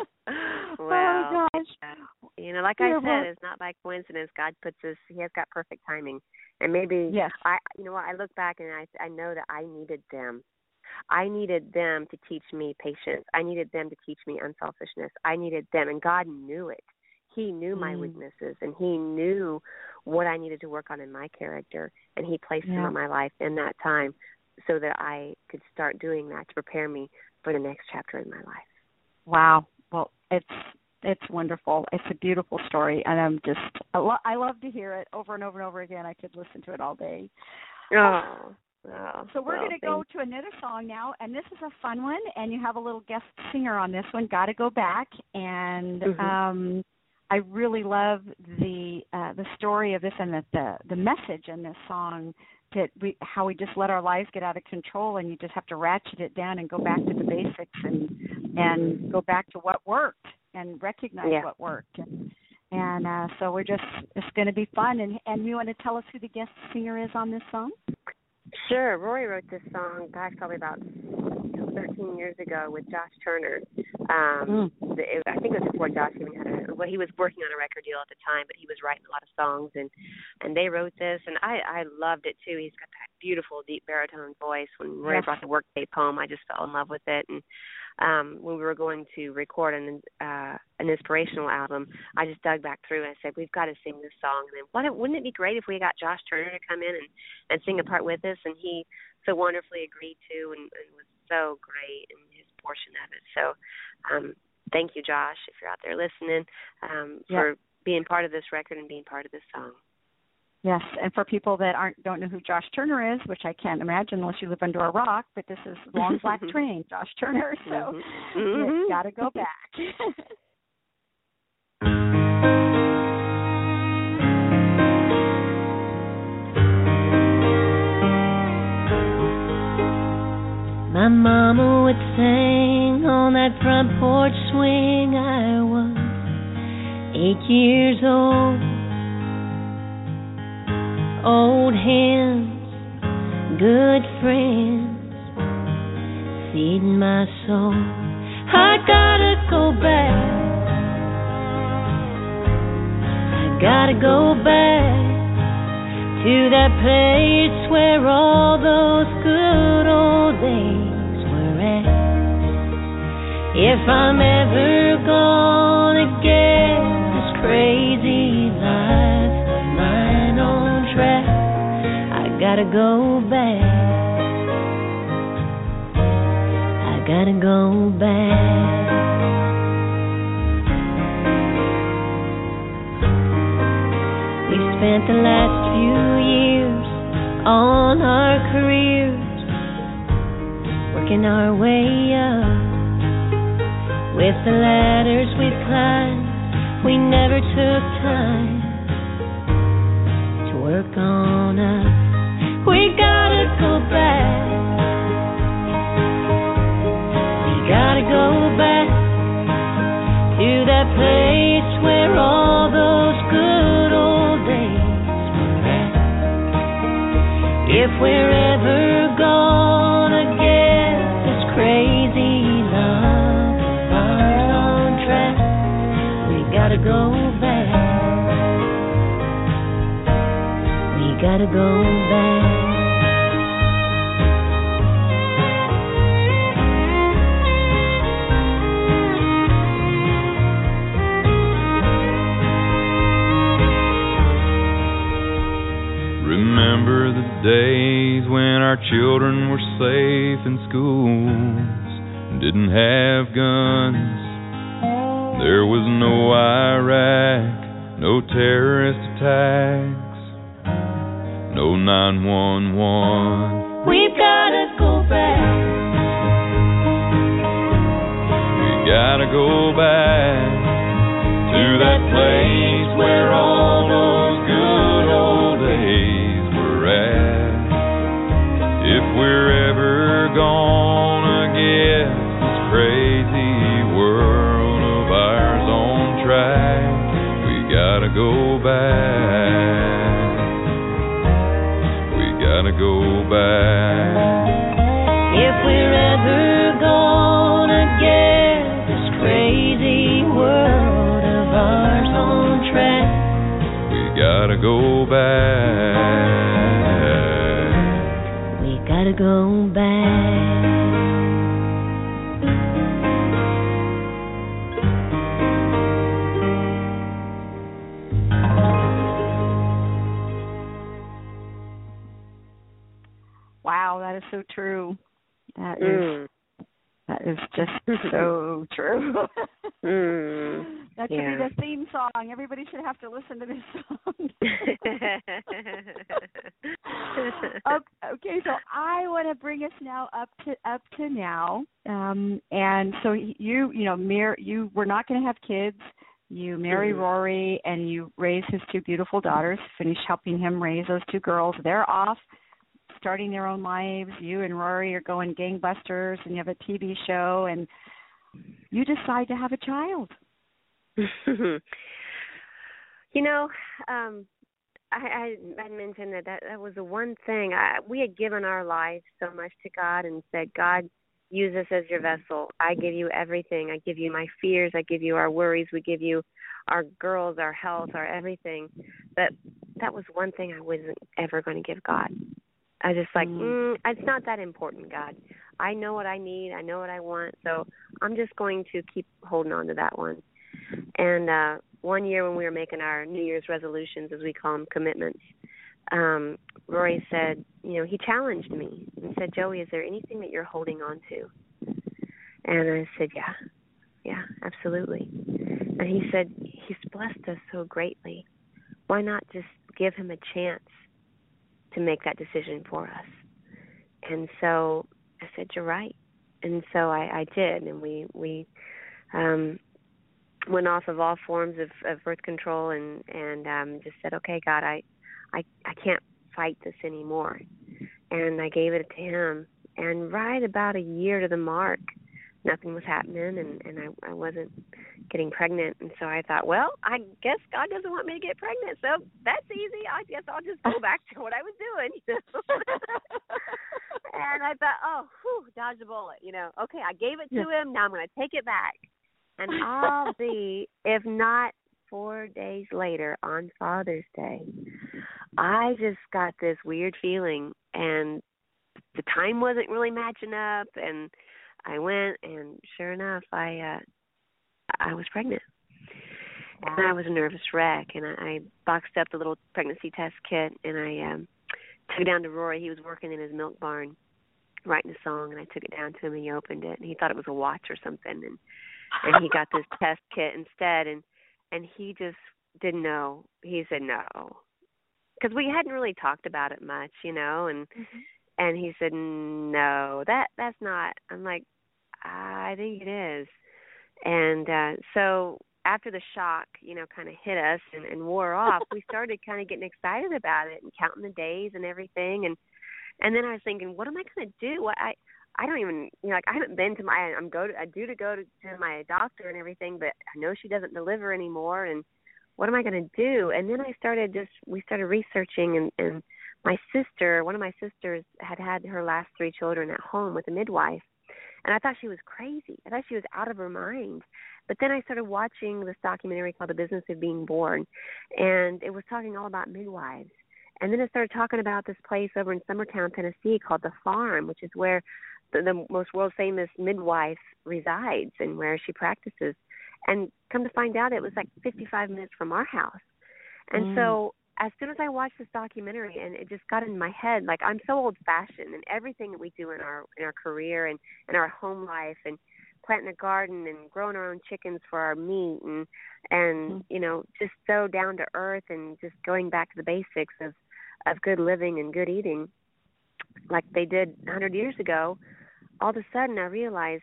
Well, oh, gosh. You know, like I said, it's not by coincidence. God puts us, he has got perfect timing. And maybe, yes. I, you know what, I look back and I, I know that I needed them. I needed them to teach me patience. I needed them to teach me unselfishness. I needed them, and God knew it. He knew my mm. weaknesses, and he knew what I needed to work on in my character, and he placed yeah. them in my life in that time so that I could start doing that to prepare me for the next chapter in my life. Wow. Well, it's it's wonderful. It's a beautiful story, and I'm just I, lo- I love to hear it over and over and over again. I could listen to it all day. Oh. Oh, so we're well, going to go to another song now, and this is a fun one, and you have a little guest singer on this one. Got to go back, and mm-hmm. um, I really love the uh, the story of this and the, the the message in this song, that we how we just let our lives get out of control, and you just have to ratchet it down and go back to the basics and and go back to what worked and recognize yeah. what worked. And, and uh, so we're just it's going to be fun. And and you want to tell us who the guest singer is on this song? Sure. Rory wrote this song, gosh, probably about thirteen years ago with Josh Turner. Um, mm. the, it, I think it was before Josh even had a, well, he was working on a record deal at the time, but he was writing a lot of songs, and, and they wrote this, and I, I loved it too. He's got that beautiful, deep baritone voice. When Rory yes. brought the work tape home, I just fell in love with it. And um, when we were going to record an uh, an inspirational album, I just dug back through and I said, we've got to sing this song. And then what, wouldn't it be great if we got Josh Turner to come in and, and sing a part with us? And he so wonderfully agreed to, and, and was so great in his portion of it. So um, thank you, Josh, if you're out there listening, um, yeah. for being part of this record and being part of this song. Yes, and for people that aren't don't know who Josh Turner is, which I can't imagine unless you live under a rock, but this is Long Black Train, Josh Turner, so mm-hmm. you got to go back. My mama would sing on that front porch swing. I was eight years old. Old hymns, good friends, feeding my soul. I gotta go back. I gotta go back to that place where all those good old days were at. If I'm ever gonna get this crazy life of mine on track, I gotta go back. I gotta go back. We spent the last few years on our careers, working our way up. With the ladders we climbed, we never took time to work on us. We gotta go back. We gotta go back to that place where all those good old days were at. If we're ever gonna get this crazy love of ours on track, we gotta go back. We gotta go back. Remember the days when our children were safe in schools and didn't have guns. There was no Iraq, no terrorist attacks, no nine one one. We've gotta go back. We gotta go back to that place where all those good old days were at. If we're ever gonna get this crazy world of ours on track, we gotta go back. We gotta go back. If we're ever gonna get this crazy world of ours on track, we gotta go back. we gotta go back. Wow, that is so true. That is Mm. that is just so true. Mm. That should Yeah. be the theme song. Everybody should have to listen to this song. Okay, so I want to bring us now up to up to now, um, and so you you know, Mir, you were not going to have kids. You marry Mhm. Rory, and you raise his two beautiful daughters, finish helping him raise those two girls. They're off, starting their own lives. You and Rory are going gangbusters, and you have a T V show, and you decide to have a child. You know, um, I, I, I mentioned that, that that was the one thing. I, we had given our lives so much to God and said, God, use us as your vessel. I give you everything. I give you my fears. I give you our worries. We give you our girls, our health, our everything. But that was one thing I wasn't ever going to give God. I was just like, mm, it's not that important, God. I know what I need. I know what I want. So I'm just going to keep holding on to that one. And uh, one year when we were making our New Year's resolutions, as we call them, commitments, um, Rory said, you know, he challenged me and said, Joey, is there anything that you're holding on to? And I said, yeah, yeah, absolutely. And he said, he's blessed us so greatly. Why not just give him a chance to make that decision for us? And so I said, you're right. And so I, I did, and we, we um, went off of all forms of, of birth control and, and um, just said, okay, God, I, I, I can't fight this anymore. And I gave it to him. And right about a year to the mark, nothing was happening, and, and I, I wasn't getting pregnant. And so I thought, well, I guess God doesn't want me to get pregnant, so that's easy. I guess I'll just go back to what I was doing. You know? And I thought, oh, whew, dodged a bullet. You know, okay, I gave it to yeah. him. Now I'm going to take it back. And I'll be, if not four days later on Father's Day, I just got this weird feeling, and the time wasn't really matching up, and I went, and sure enough, I uh, I was pregnant. Wow. And I was a nervous wreck, and I, I boxed up the little pregnancy test kit, and I um, took it down to Rory. He was working in his milk barn writing a song, and I took it down to him, and he opened it, and he thought it was a watch or something, and and he got this test kit instead, and and he just didn't know. He said no, because we hadn't really talked about it much, you know, and mm-hmm. and he said no, that that's not. I'm like, I think it is, and uh, so after the shock, you know, kind of hit us and, and wore off, we started kind of getting excited about it and counting the days and everything, and and then I was thinking, what am I going to do? What I I don't even, you know, like I haven't been to my, I'm go to, I due to go to, to my doctor and everything, but I know she doesn't deliver anymore, and what am I going to do? And then I started just, we started researching, and, and my sister, one of my sisters had had her last three children at home with a midwife, and I thought she was crazy. I thought she was out of her mind. But then I started watching this documentary called The Business of Being Born, and it was talking all about midwives. And then it started talking about this place over in Summertown, Tennessee called The Farm, which is where the, the most world-famous midwife resides and where she practices. And come to find out, it was like fifty-five minutes from our house. And mm. so as soon as I watched this documentary, and it just got in my head, like I'm so old-fashioned, and everything that we do in our in our career and in our home life, and planting a garden and growing our own chickens for our meat, and, and mm. you know, just so down to earth and just going back to the basics of, of good living and good eating like they did one hundred years ago. All of a sudden I realized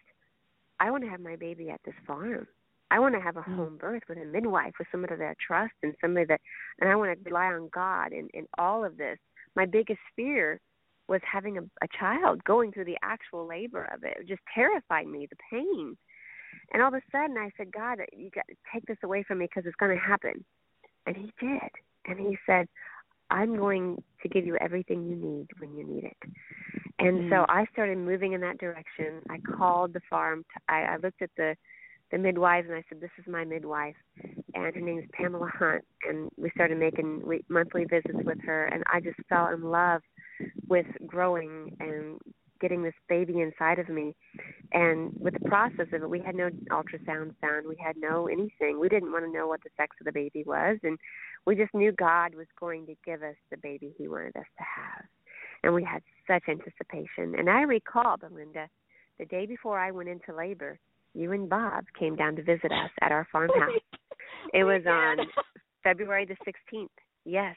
I want to have my baby at this farm. I want to have a home birth with a midwife, with somebody that I trust, and somebody that, and I want to rely on God in, in all of this. My biggest fear was having a, a child, going through the actual labor of it. It just terrified me, the pain. And all of a sudden I said, God, you got to take this away from me because it's going to happen. And he did. And he said, I'm going to give you everything you need when you need it. And mm. so I started moving in that direction. I called the farm. To, I, I looked at the, the midwives, and I said, this is my midwife. And her name is Pamela Hunt. And we started making we, monthly visits with her. And I just fell in love with growing and getting this baby inside of me. And with the process of it, we had no ultrasound done. We had no anything. We didn't want to know what the sex of the baby was. And we just knew God was going to give us the baby he wanted us to have. And we had such anticipation. And I recall, Belinda, the day before I went into labor, you and Bob came down to visit us at our farmhouse. It was on February the sixteenth. Yes.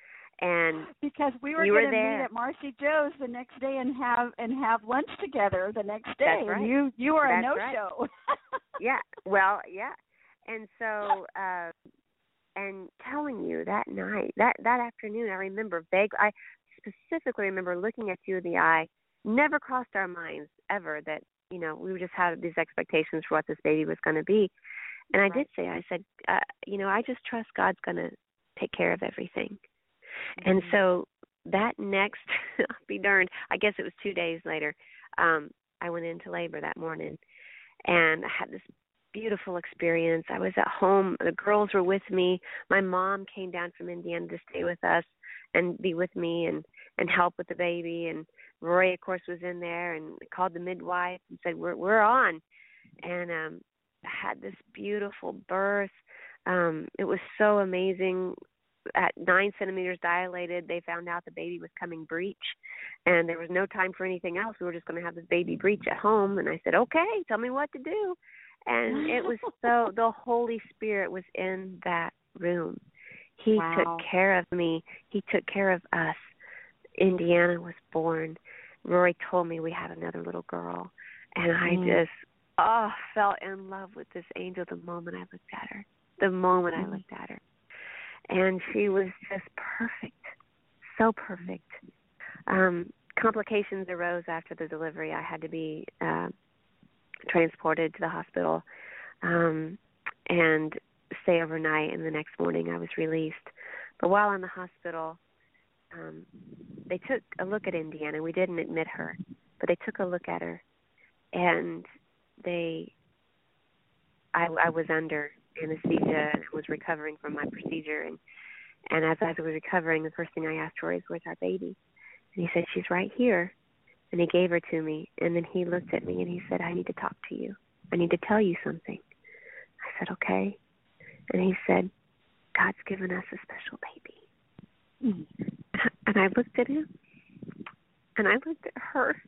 And because we were going to meet at Marcy Joe's the next day and have and have lunch together the next day. That's right. You you were That's a no-show. Right. Yeah. Well, yeah. And so, uh, and telling you that night, that that afternoon, I remember vague. I specifically remember looking at you in the eye. Never crossed our minds ever that, you know, we just had these expectations for what this baby was going to be. And I right. did say, I said, uh, you know, I just trust God's going to take care of everything. Mm-hmm. And so that next, I'll be darned, I guess it was two days later, um, I went into labor that morning, and I had this beautiful experience. I was at home. The girls were with me. My mom came down from Indiana to stay with us and be with me and, and help with the baby. And Roy, of course, was in there and called the midwife and said, we're we're on. And um, I had this beautiful birth. Um, it was so amazing. At nine centimeters dilated, they found out the baby was coming breech, and there was no time for anything else. We were just going to have this baby breech at home. And I said, okay, tell me what to do. And it was so, the Holy Spirit was in that room. He wow. took care of me. He took care of us. Indiana was born. Rory told me we had another little girl. And I mm. just, oh, fell in love with this angel the moment I looked at her. The moment mm. I looked at her. And she was just perfect, so perfect. Um, complications arose after the delivery. I had to be uh, transported to the hospital um, and stay overnight, and the next morning I was released. But while in the hospital, um, they took a look at Indiana. We didn't admit her, but they took a look at her, and they, I, I was under anesthesia and was recovering from my procedure, and and as I was recovering, the first thing I asked Roy is, where's our baby? And he said, she's right here. And he gave her to me, and then he looked at me and he said, I need to talk to you. I need to tell you something. I said, okay. And he said, God's given us a special baby. Mm. And I looked at him, and I looked at her, and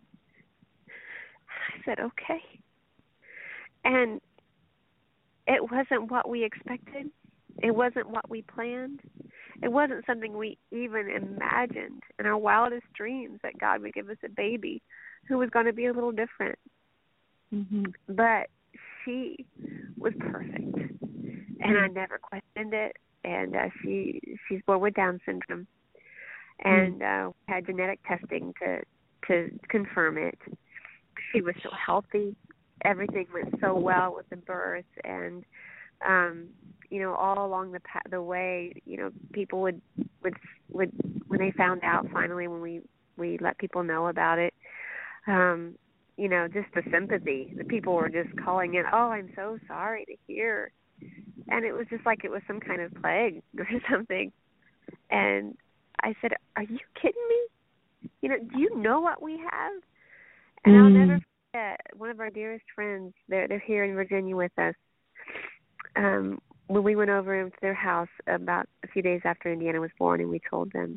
I said, okay. And it wasn't what we expected. It wasn't what we planned. It wasn't something we even imagined in our wildest dreams, that God would give us a baby who was going to be a little different. Mm-hmm. But she was perfect, and I never questioned it. And uh, she she's born with Down syndrome, and uh, had genetic testing to to confirm it. She was so healthy. Everything went so well with the birth, and um, you know, all along the pa- the way, you know, people would would would when they found out finally, when we we let people know about it, um, you know, just the sympathy. The people were just calling in, oh, I'm so sorry to hear, and it was just like it was some kind of plague or something. And I said, are you kidding me? You know, do you know what we have? And mm. I'll never forget, one of our dearest friends, they're they're here in Virginia with us. Um, when we went over to their house about a few days after Indiana was born, and we told them,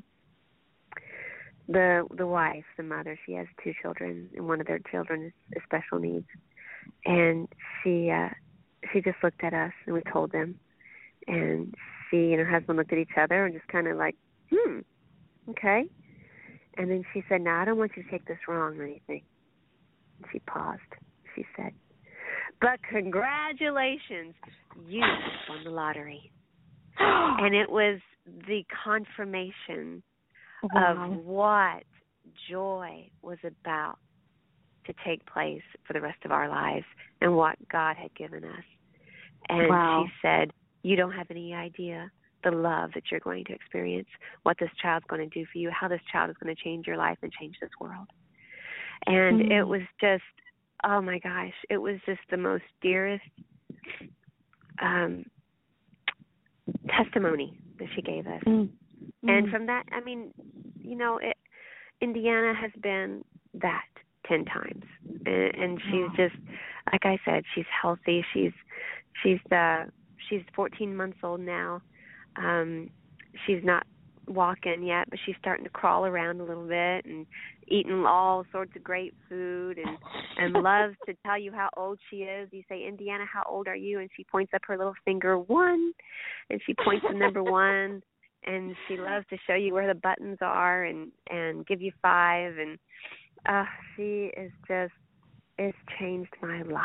the the wife, the mother, she has two children, and one of their children is, is special needs, and she uh, she just looked at us, and we told them, and she and her husband looked at each other and just kind of like, hmm, okay, and then she said, "Now I don't want you to take this wrong or anything." And she paused. She said, "But congratulations, you won the lottery." And it was the confirmation wow. of what joy was about to take place for the rest of our lives and what God had given us. And wow. she said, you don't have any idea the love that you're going to experience, what this child's going to do for you, how this child is going to change your life and change this world. And mm. it was just, oh my gosh, it was just the most dearest um, testimony that she gave us. Mm. And from that, I mean, you know, it, Indiana has been that ten times, and, and she's just, like I said, she's healthy. She's she's uh, she's fourteen months old now. Um, she's not walking yet, but she's starting to crawl around a little bit and eating all sorts of great food, and, and loves to tell you how old she is. You say, Indiana, how old are you? And she points up her little finger, one, and she points to number one, and she loves to show you where the buttons are and, and give you five. And uh, she is just, it's changed my life.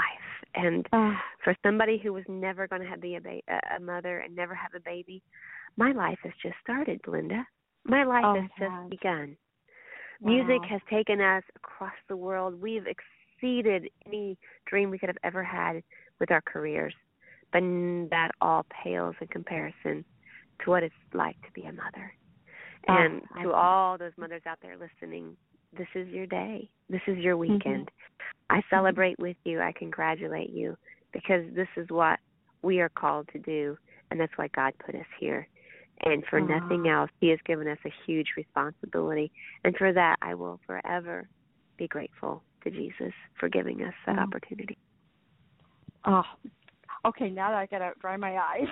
And uh, for somebody who was never going to have be a, ba- a mother and never have a baby, my life has just started, Belinda. My life oh, has just God. begun. Wow. Music has taken us across the world. We've exceeded any dream we could have ever had with our careers. But that all pales in comparison to what it's like to be a mother. And oh, to all those mothers out there listening, this is your day. This is your weekend. Mm-hmm. I celebrate with you. I congratulate you, because this is what we are called to do, and that's why God put us here. And for Aww. nothing else, he has given us a huge responsibility. And for that, I will forever be grateful to Jesus for giving us that mm. opportunity. Oh, okay, now that I got to dry my eyes.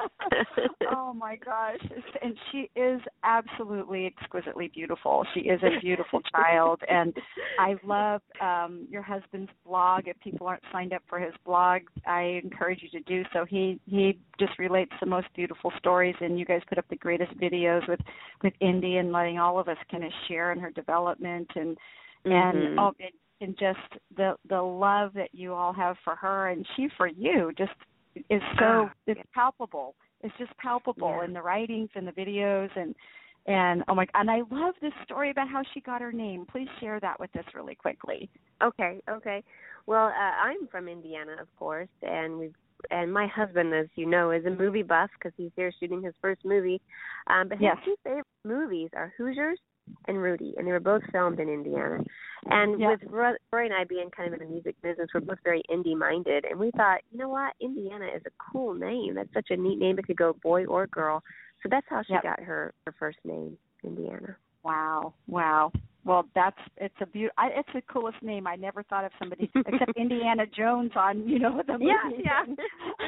Oh, my gosh. And she is absolutely exquisitely beautiful. She is a beautiful child. And I love um, your husband's blog. If people aren't signed up for his blog, I encourage you to do so. He he just relates the most beautiful stories, and you guys put up the greatest videos with, with Indy and letting all of us kind of share in her development and, mm-hmm. and oh, it, and just the the love that you all have for her and she for you just is so ah, it's yeah. palpable. It's just palpable yeah. in the writings and the videos and and oh my and I love this story about how she got her name. Please share that with us really quickly. Okay, okay. Well, uh, I'm from Indiana, of course, and we've and my husband, as you know, is a movie buff because he's here shooting his first movie. Um, but his yes. two favorite movies are Hoosiers and Rudy, and they were both filmed in Indiana. And yep. with Roy and I being kind of in the music business, we're both very indie-minded, and we thought, you know what, Indiana is a cool name. That's such a neat name. It could go boy or girl. So that's how she yep. got her, her first name, Indiana. Wow, wow. Well, that's it's a be- I, it's the coolest name. I never thought of somebody except Indiana Jones on you know the movie. Yeah, yeah.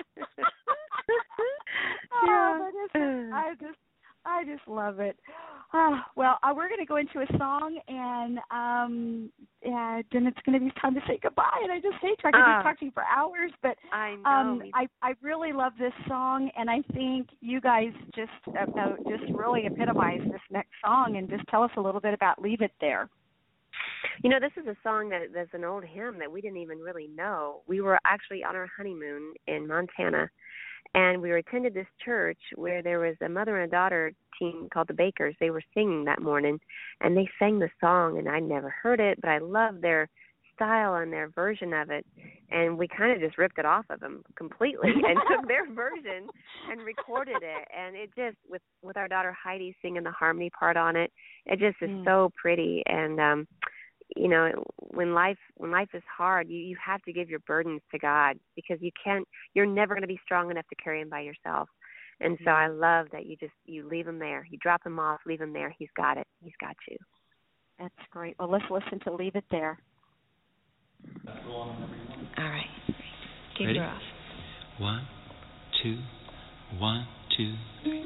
oh, yeah. But it's, I just I just love it. Uh, well, uh, we're going to go into a song, and um, and then it's going to be time to say goodbye. And I just hate to I could uh, just talk to you for hours, but I know. um, I I really love this song, and I think you guys just uh, uh, just really epitomize this next song, and just tell us a little bit about "Leave It There." You know, this is a song that that's an old hymn that we didn't even really know. We were actually on our honeymoon in Montana, and we were attended this church where there was a mother and a daughter team called the Bakers. They were singing that morning, and they sang the song, and I'd never heard it, but I loved their style and their version of it, and we kind of just ripped it off of them completely and took their version and recorded it. And it just, with, with our daughter Heidi singing the harmony part on it, it just is mm. so pretty. And, um, you know, when life when life is hard, you, you have to give your burdens to God, because you can't, you're never going to be strong enough to carry them by yourself. And so I love that you just, you leave him there. You drop him off, leave him there. He's got it. He's got you. That's great. Well, let's listen to Leave It There. All right. Kick her off. One, two, one, two, three.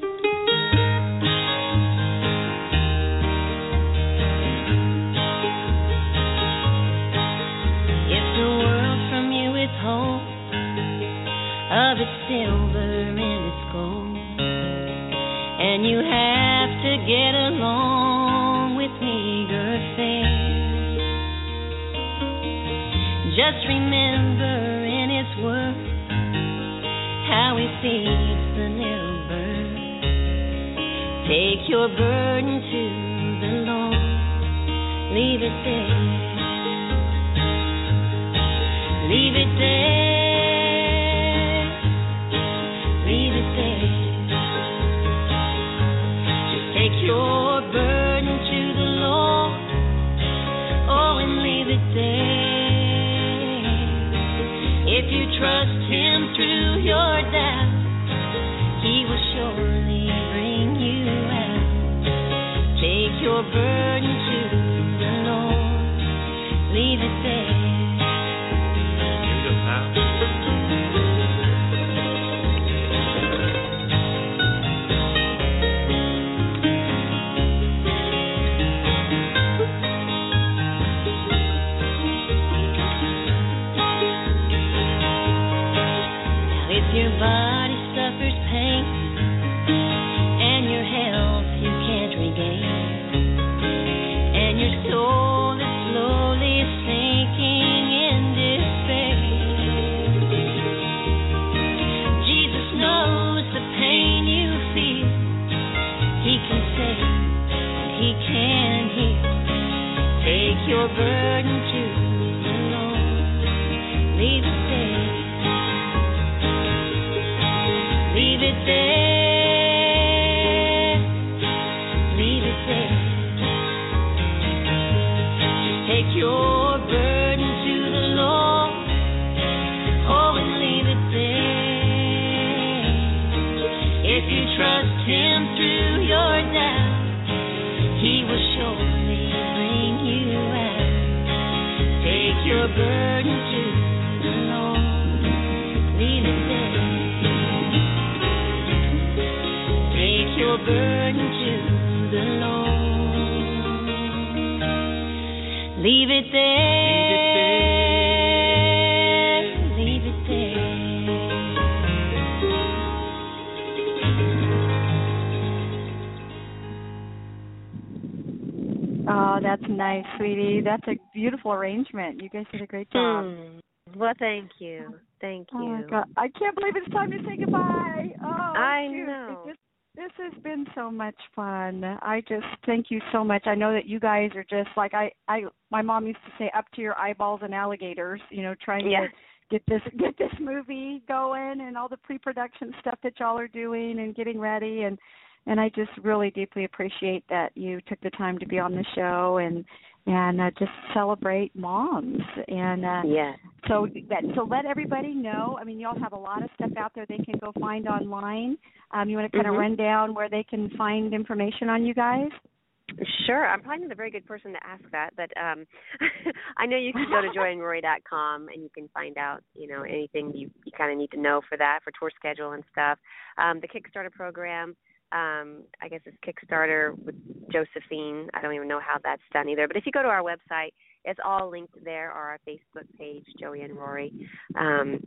If the world from you is home, of its silver and its gold, and you have to get along with meager fare, just remember in its word how he feeds the little bird. Take your burden to the Lord, leave it there, leave it there. Your burden to the Lord, oh, and leave it there. If you trust him through your doubt, he will surely bring you out. Take your burden to the Lord, leave it there. Your body suffers pain, and your health you can't regain, and your soul is slowly sinking in despair. trust Him through your doubt. He will surely bring you out. Take your burden to the Lord. Leave it there. Take your burden to the Lord. Leave it there. Leave it there. Oh, that's nice, sweetie. That's a beautiful arrangement. You guys did a great job. Hmm. Well, thank you. Thank you. Oh my God. I can't believe it's time to say goodbye. Oh, I shoot. know. It just, this has been so much fun. I just thank you so much. I know that you guys are just like I, I my mom used to say, up to your eyeballs in alligators, you know, trying Yeah. to get this get this movie going and all the pre-production stuff that y'all are doing and getting ready, and and I just really deeply appreciate that you took the time to be on the show and and uh, just celebrate moms. And uh, Yeah. so that so let everybody know. I mean, y'all have a lot of stuff out there they can go find online. Um, you want to kind Mhm. of run down where they can find information on you guys? Sure. I'm probably not a very good person to ask that, but um, I know you can go to joy and rory dot com and you can find out, you know, anything you, you kind of need to know for that, for tour schedule and stuff. Um, the Kickstarter program, um, I guess it's Kickstarter with Josephine. I don't even know how that's done either. But if you go to our website, it's all linked there, or our Facebook page, Joey and Rory. Um,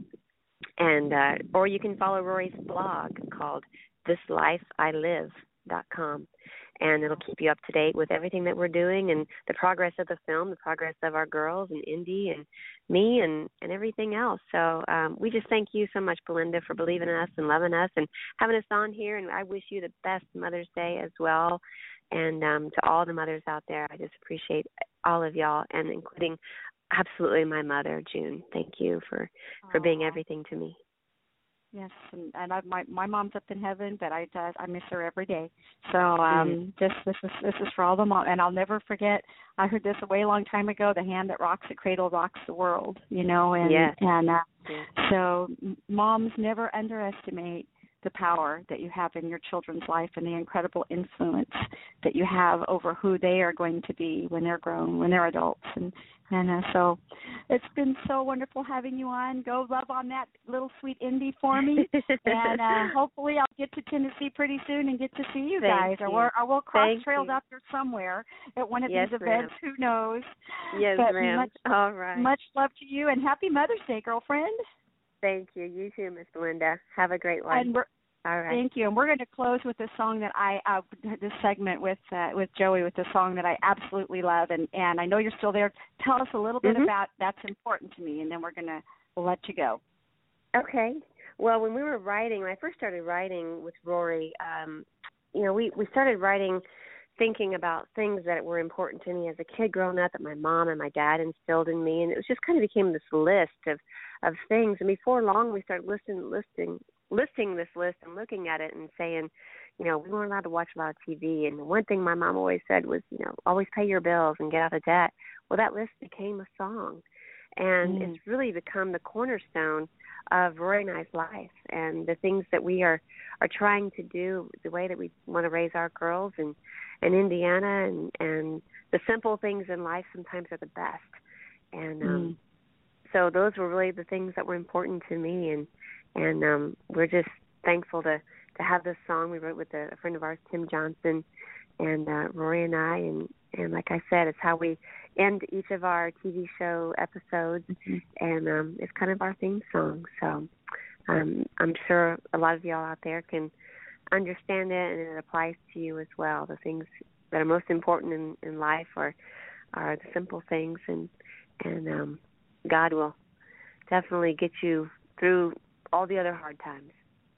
and uh, or you can follow Rory's blog called this life I live dot com. And it'll keep you up to date with everything that we're doing and the progress of the film, the progress of our girls and Indy and me and, and everything else. So um, we just thank you so much, Belinda, for believing in us and loving us and having us on here. And I wish you the best Mother's Day as well. And um, to all the mothers out there, I just appreciate all of y'all, and including absolutely my mother, June. Thank you for, for being everything to me. Yes, and, and I, my my mom's up in heaven, but I uh, I miss her every day. So um, Mm-hmm. just this is this is for all the mom, and I'll never forget. I heard this a way long time ago. The hand that rocks the cradle rocks the world. You know, and Yes. and uh, Yeah. so m- moms never underestimate the power that you have in your children's life and the incredible influence that you have over who they are going to be when they're grown, when they're adults. And and uh, so it's been so wonderful having you on. Go love on that little sweet Indy for me. and uh, hopefully I'll get to Tennessee pretty soon and get to see you Thank guys. you. Or, we're, or we'll cross Thank trails you. out there somewhere at one of Yes, these events. ma'am. Who knows? Yes, But ma'am. Much, All right. much love to you, and happy Mother's Day, girlfriend. Thank you. You too, Miss Belinda. Have a great one. And we're, All right. Thank you. And we're going to close with a song that I, uh, this segment with uh, with Joey, with a song that I absolutely love. And, and I know you're still there. Tell us a little bit Mhm. about That's Important to Me, and then we're going to we'll let you go. Okay. Well, when we were writing, when I first started writing with Rory, um, you know, we, we started writing thinking about things that were important to me as a kid growing up that my mom and my dad instilled in me. And it was just kind of became this list of, of things. And before long, we started listing, listing, listing this list and looking at it and saying, you know, we weren't allowed to watch a lot of T V. And the one thing my mom always said was, you know, always pay your bills and get out of debt. Well, that list became a song. And Mm. it's really become the cornerstone of Rory and I's life and the things that we are, are trying to do, the way that we want to raise our girls in, in Indiana, and, and the simple things in life sometimes are the best. And um, Mm. so those were really the things that were important to me, and and um, we're just thankful to, to have this song we wrote with a, a friend of ours, Tim Johnson, and uh, Rory and I, and, and like I said, it's how we end each of our T V show episodes, Mm-hmm. and um, it's kind of our theme song. So um, I'm sure a lot of y'all out there can understand it, and it applies to you as well. The things that are most important in, in life are are the simple things, and and um, God will definitely get you through all the other hard times.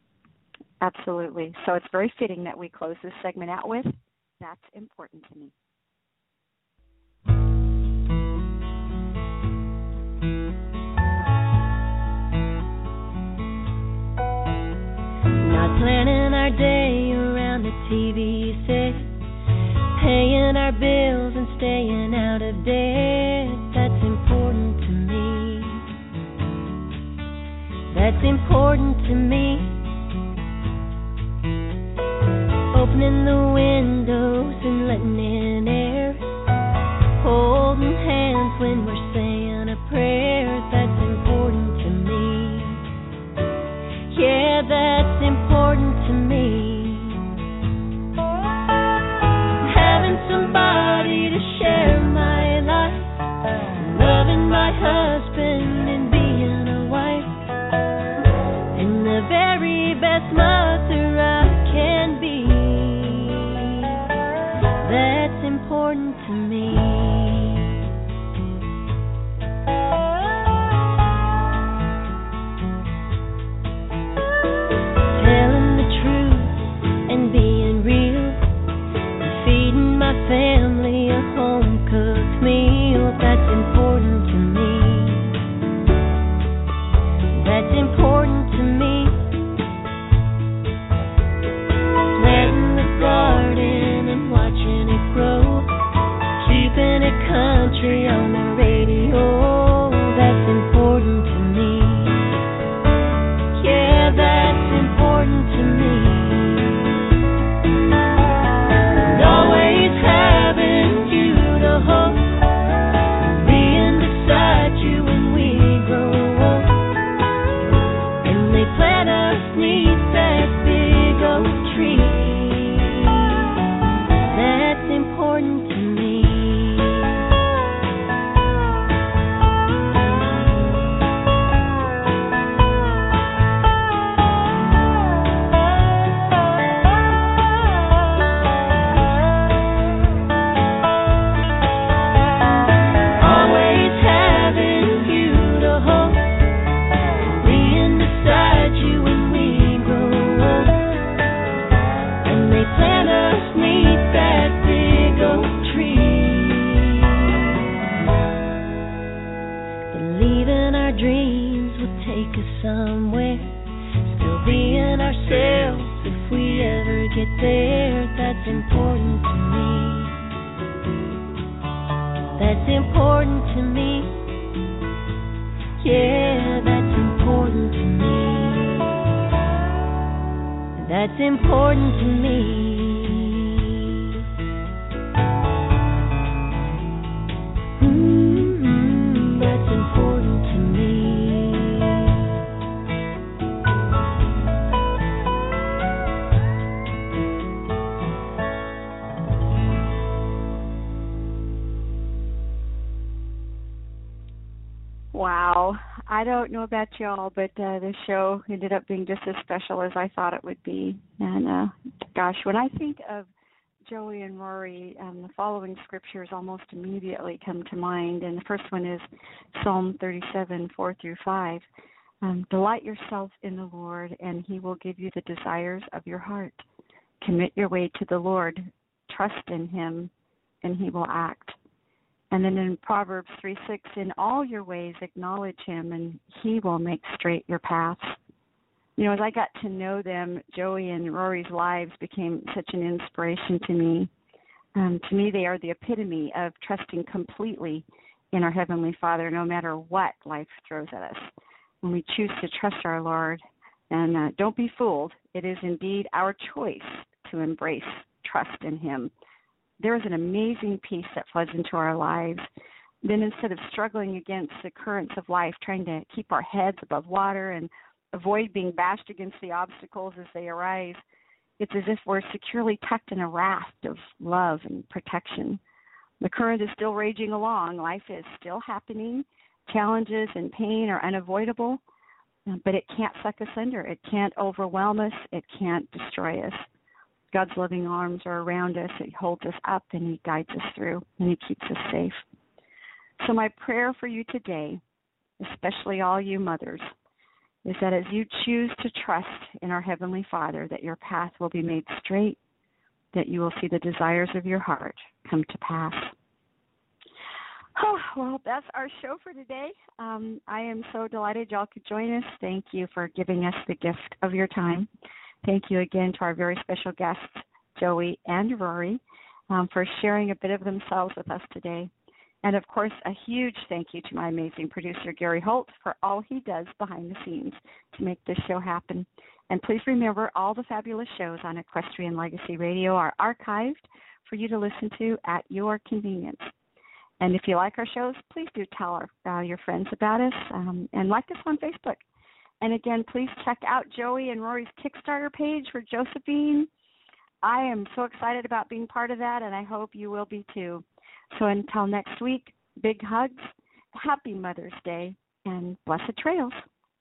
Absolutely. So it's very fitting that we close this segment out with That's Important to Me. Not planning our day around the T V set, paying our bills and staying out of debt. That's important to me. That's important to me. opening the windows and letting in air, holding hands when we're saying a prayer. That's important to me. Yeah, that's important to me. Having somebody to share my life, loving my husband and being a wife, and the very best mother I can be. That's important to me. Telling the truth and being real, feeding my family a home-cooked meal. That's important to me. That's important to me. Planting the garden and watching it grow, keeping it country on the radio. That's important to me. Yeah, that's important to me. And always having you to hold, being beside you when we grow old. And they plant us neath that big oak tree. That's important to me. Always having you to hold, being beside you when we grow old. And they plant us neath that big oak tree. Believing our dreams will take us somewhere, still being ourselves if we ever get there. That's important to me. That's important to me. Yeah, that's important to me. That's important to me. Mm-hmm, that's important to me. Wow. I don't know about y'all, but uh, the show ended up being just as special as I thought it would be. And uh, gosh, when I think of Joey and Rory, um, the following scriptures almost immediately come to mind. And the first one is Psalm thirty-seven, four through five. Um, Delight yourself in the Lord, and he will give you the desires of your heart. Commit your way to the Lord. Trust in him, and he will act. And then in Proverbs three six, in all your ways acknowledge him, and he will make straight your paths. You know, as I got to know them, Joey and Rory's lives became such an inspiration to me. Um, to me, they are the epitome of trusting completely in our Heavenly Father, no matter what life throws at us. When we choose to trust our Lord, and uh, don't be fooled, it is indeed our choice to embrace trust in him. There is an amazing peace that floods into our lives. Then instead of struggling against the currents of life, trying to keep our heads above water and avoid being bashed against the obstacles as they arise, it's as if we're securely tucked in a raft of love and protection. The current is still raging along. Life is still happening. Challenges and pain are unavoidable, but it can't suck us under. It can't overwhelm us. It can't destroy us. God's loving arms are around us. He holds us up, and he guides us through, and he keeps us safe. So my prayer for you today, especially all you mothers, is that as you choose to trust in our Heavenly Father, that your path will be made straight, that you will see the desires of your heart come to pass. Oh, well, that's our show for today. Um, I am so delighted y'all could join us. Thank you for giving us the gift of your time. Thank you again to our very special guests, Joey and Rory, um, for sharing a bit of themselves with us today. And, of course, a huge thank you to my amazing producer, Gary Holt, for all he does behind the scenes to make this show happen. And please remember, all the fabulous shows on Equestrian Legacy Radio are archived for you to listen to at your convenience. And if you like our shows, please do tell our, uh, your friends about us um, and like us on Facebook. And, again, please check out Joey and Rory's Kickstarter page for Josephine. I am so excited about being part of that, and I hope you will be too. So until next week, big hugs, happy Mother's Day, and blessed trails.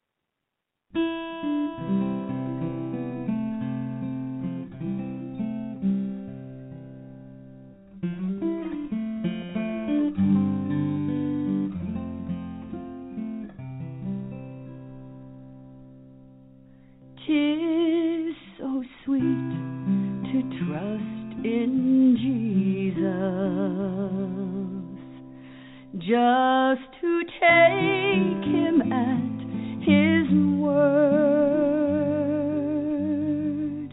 Tis so sweet to trust in Jesus, just to take him at his word,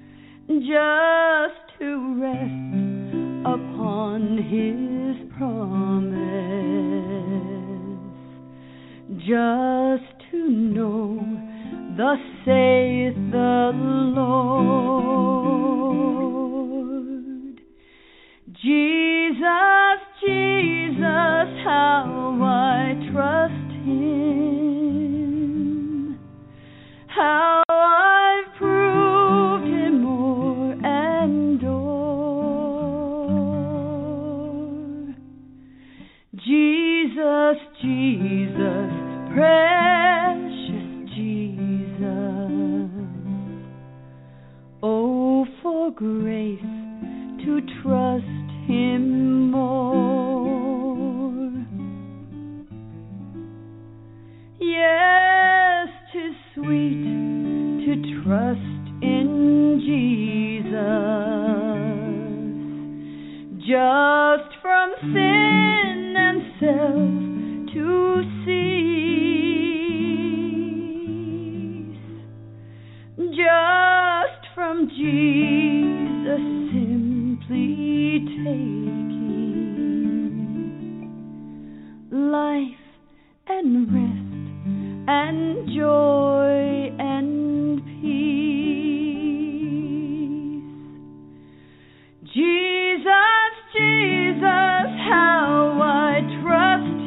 just to rest upon his promise, just to know thus saith the Lord. Jesus, Jesus, how I trust him, how I've proved him more and o'er. Jesus, Jesus, precious Jesus, oh, for grace to trust him more. Yes, 'tis sweet to trust in Jesus, just from sin and self to cease, just from Jesus simply taking life and rest and joy and peace. Jesus, Jesus, how I trust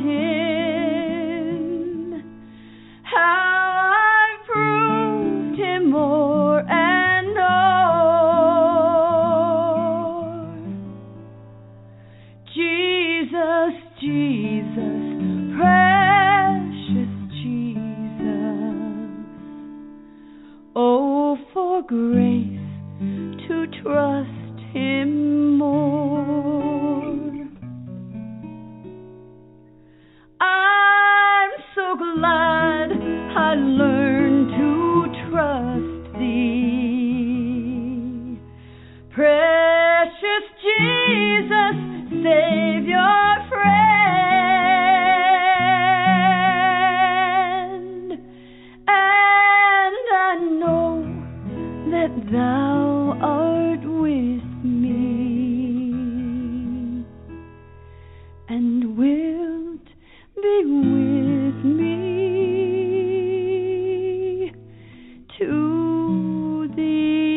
him, how I've proved him more and o'er. Jesus, Jesus, precious Jesus, oh, for grace to trust him more. I'm so glad I learned to trust thee, precious Jesus, Savior, friend, and I know that thou art with me and wilt be with me to the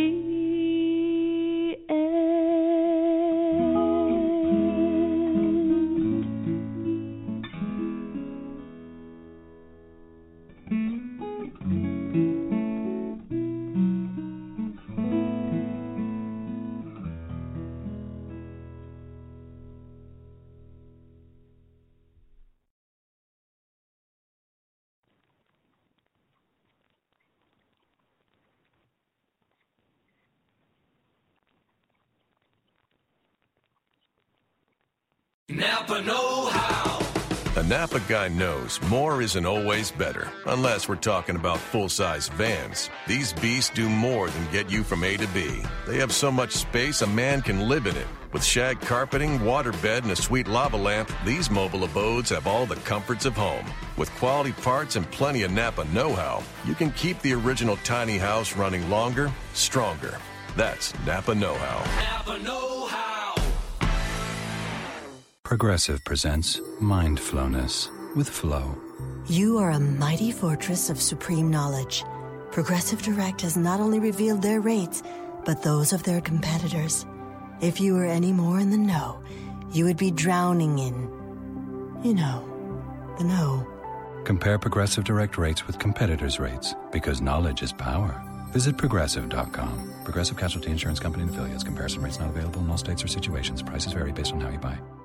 Napa know-how. A Napa guy knows more isn't always better, unless we're talking about full-size vans. These beasts do more than get you from A to B. They have so much space a man can live in it. With shag carpeting, waterbed, and a sweet lava lamp, these mobile abodes have all the comforts of home. With quality parts and plenty of Napa know-how, you can keep the original tiny house running longer, stronger. That's Napa know-how. Napa know-how. Progressive presents Mindfulness with Flow. You are a mighty fortress of supreme knowledge. Progressive Direct has not only revealed their rates, but those of their competitors. If you were any more in the know, you would be drowning in, you know, the know. Compare Progressive Direct rates with competitors' rates, because knowledge is power. Visit Progressive dot com. Progressive Casualty Insurance Company and affiliates. Comparison rates not available in all states or situations. Prices vary based on how you buy.